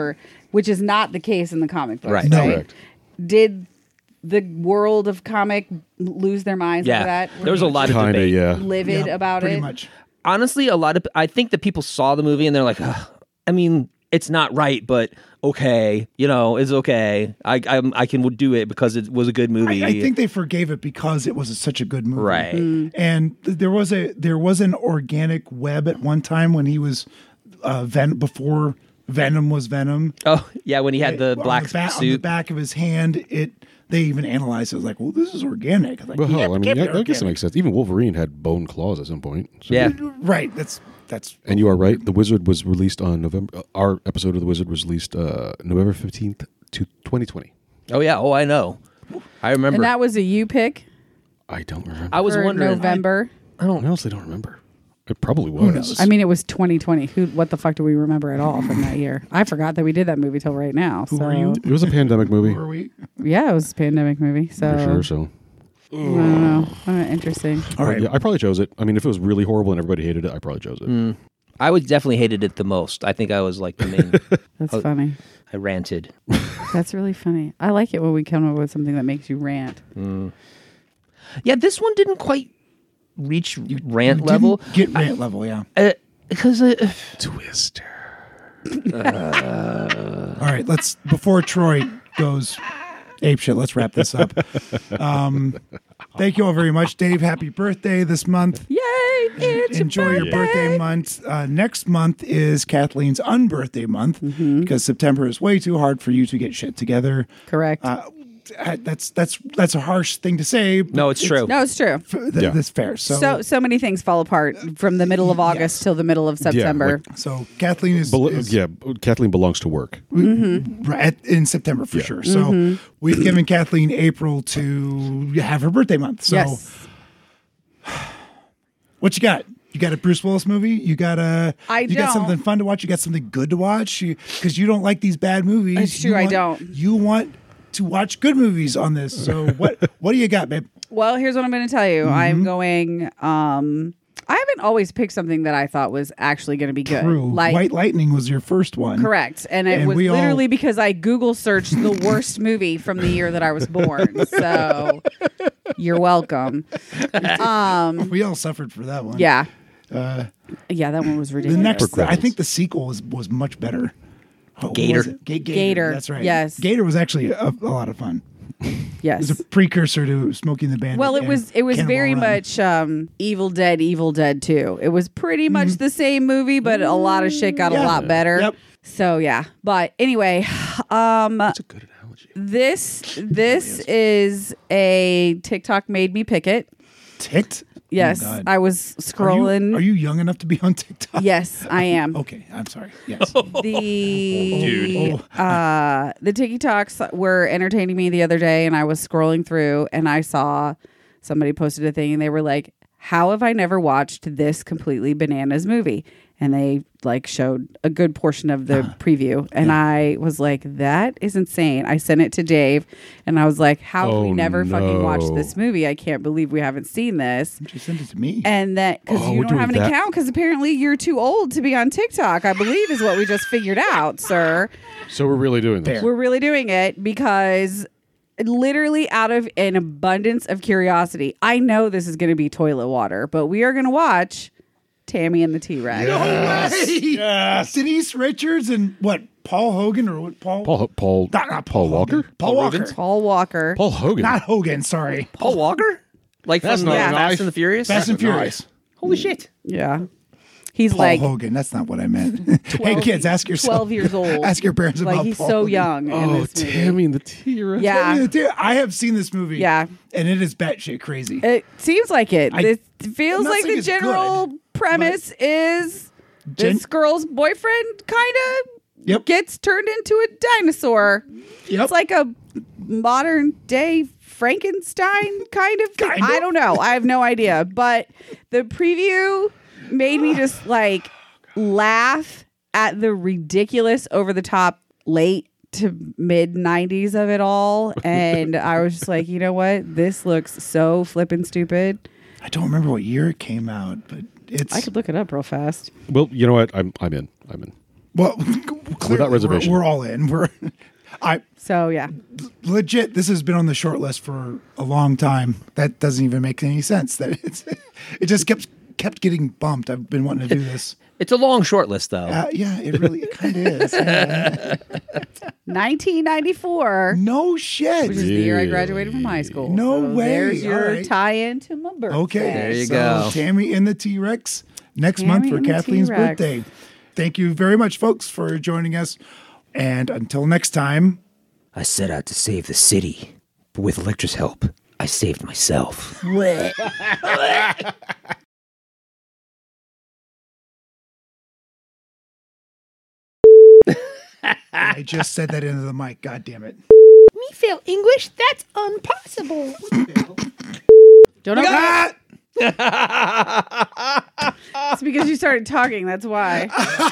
which is not the case in the comic books. Right. No. Correct. Did the world of comic lose their minds over Yeah, that? there was a lot of Kind of, debate. yeah. Livid Yeah, about pretty it. much. Honestly, I think that people saw the movie and they're like, "Ugh, I mean, it's not right, but okay, it's okay. I can do it because it was a good movie." I think they forgave it because it was such a good movie. Right. And there was an organic web at one time when he was before Venom was Venom. Oh yeah, when he had the On black on the suit. back of his hand, they even analyzed it. It was like, well, this is organic. I was like, Well, yeah, hell, I but mean, can't be I guess it organic. makes sense. Even Wolverine had bone claws at some point. So- Yeah. Right. That's And you are right. The Wizard was released on November. Our episode of The Wizard was released November 15th, 2020. Oh yeah. Oh, I know. I remember. And that was a you pick I don't remember. I was for wondering. November. I honestly don't remember. It probably was. I mean, it was 2020. What the fuck do we remember at all from that year? I forgot that we did that movie till right now. Who are you? It was a pandemic movie. Were we? Yeah, it was a pandemic movie. So For sure. So I don't know. Interesting. All right. yeah, I probably chose it. I mean, if it was really horrible and everybody hated it, I probably chose it. I would definitely hated it the most. I think I was like the main. That's Oh. funny. I ranted. That's really funny. I like it when we come up with something that makes you rant. Yeah, this one didn't quite reach rant You level. didn't get rant level, yeah. Because Twister. All right, before Troy goes apeshit, let's wrap this up. Thank you all very much. Dave, happy birthday this month. Yay! It's Enjoy your birthday month. Next month is Kathleen's unbirthday month because September is way too hard for you to get shit together. Correct. That's a harsh thing to say. But no, it's true. No, it's true. That's fair. So many things fall apart from the middle of August till the middle of September. So Kathleen is Kathleen belongs to work. in September for sure. So we've given Kathleen April to have her birthday month. So Yes. what you got? You got a Bruce Willis movie? You got I you got don't. something fun to watch? You got something good to watch? Because you don't like these bad movies. It's true, I don't. You want to watch good movies on this. So what do you got, babe? Well, here's what I'm going to tell you. I'm going. I haven't always picked something that I thought was actually going to be good. True. Like White Lightning was your first one. correct, and it And was we all- literally because I Google searched the worst movie from the year that I was born. So you're welcome. We all suffered for that one. Yeah. Yeah, that one was The ridiculous. next, I think the sequel was much better. What Gator. was it? Gator. Gator. That's right. Yes. Gator was actually a lot of fun. Yes. It was a precursor to Smoking the Bandit. Well, it and was Cannonball very Run. much Evil Dead 2. It was pretty much the same movie, but a lot of shit got a Yeah. lot better. Yep. So yeah. But anyway, That's a good analogy. this is a TikTok made me pick it. Ticked. Yes, Oh, God. I was Are scrolling. you young enough to be on TikTok? Yes, I am. Okay, I'm sorry. Yes. The the TikToks were entertaining me the other day, and I was scrolling through, and I saw somebody posted a thing, and they were like, "How have I never watched this completely bananas movie?" And they like showed a good portion of the preview, and I was like, "That is insane." I sent it to Dave, and I was like, "How have we Oh, never fucking watched no. this movie? I can't believe we haven't seen this." Just send it to me. And that because Oh, you we're don't have an doing that. account because apparently you're too old to be on TikTok, I believe is what we just figured out, sir. So we're really doing this. Fair. We're really doing it because literally out of an abundance of curiosity, I know this is going to be toilet water, but we are going to watch Tammy and the T-Rex. Yes. Denise Richards and what? Paul Hogan or what? Paul Not Paul Walker? Hogan. Paul Walker. Paul Walker. Paul Hogan. Not Hogan. Sorry. Paul Walker? Like That's from not the a Fast knife. and the Furious? Fast and Furious. Holy shit. Yeah. He's Paul like Hogan. That's not what I meant. Hey kids, ask yourself. 12 years old. Ask your parents like about he's Paul so Hogan. young. in Oh, this movie. Tammy and the T-Rex. Yeah. Dude, I have seen this movie. Yeah. And it is batshit crazy. It seems like it. I- It feels I'm not like saying the it's general good, premise is Gen- this girl's boyfriend kind of Yep. gets turned into a dinosaur. Yep. It's like a modern day Frankenstein kind of thing. Kind of. I don't know. I have no idea. But the preview made me just like laugh at the ridiculous, over the top, late to mid 90s of it all. And I was just like, you know what? This looks so flippin' stupid. I don't remember what year it came out, but it's I could look it up real fast. Well, you know what? I'm in. Well, clearly reservation. we're all in. So yeah, Legit, this has been on the short list for a long time. That doesn't even make any sense. That it just kept getting bumped. I've been wanting to do this. It's a long short list, though. Yeah, it really kind of is. 1994, No shit. which is the year I graduated from high school. No So way. There's your All right. tie-in to my birthday. Okay, There you so go. Tammy and the T-Rex next Tammy month for and the Kathleen's T-Rex. birthday. Thank you very much, folks, for joining us. And until next time, I set out to save the city, but with Electra's help, I saved myself. I just said that into the mic. God damn it. Me fail English? That's impossible. Don't open Ah! It's because you started talking. That's why.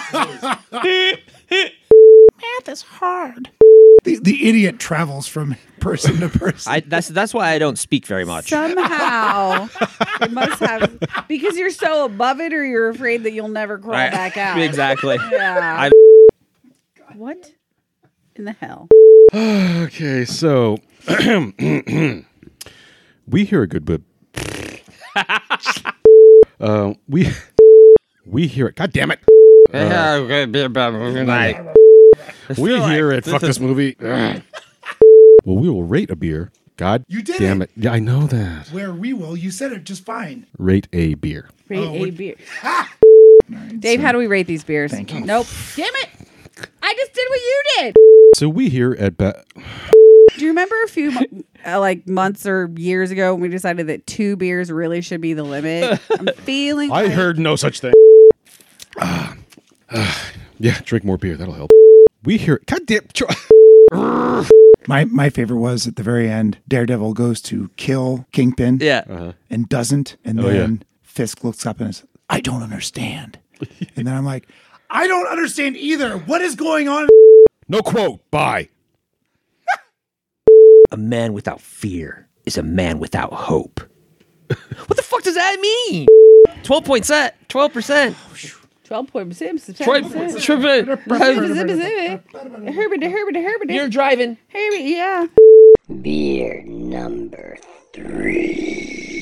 Math is hard. The idiot travels from person to person. That's why I don't speak very much. Somehow, it must have because you're so above it, or you're afraid that you'll never crawl Right. back out. Exactly. Yeah. What in the hell? Okay, so we hear a good bit. We hear it. God damn it. We hear it. Fuck this movie. Well, we will rate a beer. God You did damn it. it. Yeah, I know that. Where we will, you said it just fine. Rate a beer. Rate Oh, a what- beer. All right, Dave, so- how do we rate these beers? Thank you. Nope. Damn it! I just did what you did. So we here at Do you remember a few months or years ago when we decided that 2 beers really should be the limit? I'm feeling. I like- heard no such thing. Yeah, drink more beer. That'll help. We hear. God damn. My favorite was at the very end. Daredevil goes to kill Kingpin. Yeah. And doesn't. And Oh, then Fisk looks up and says, I don't understand. And then I'm like, I don't understand either. What is going on? No quote. Bye. A man without fear is a man without hope. What the fuck does that mean? 12%. 12%. 12.6. You're driving. Yeah. Beer number 3.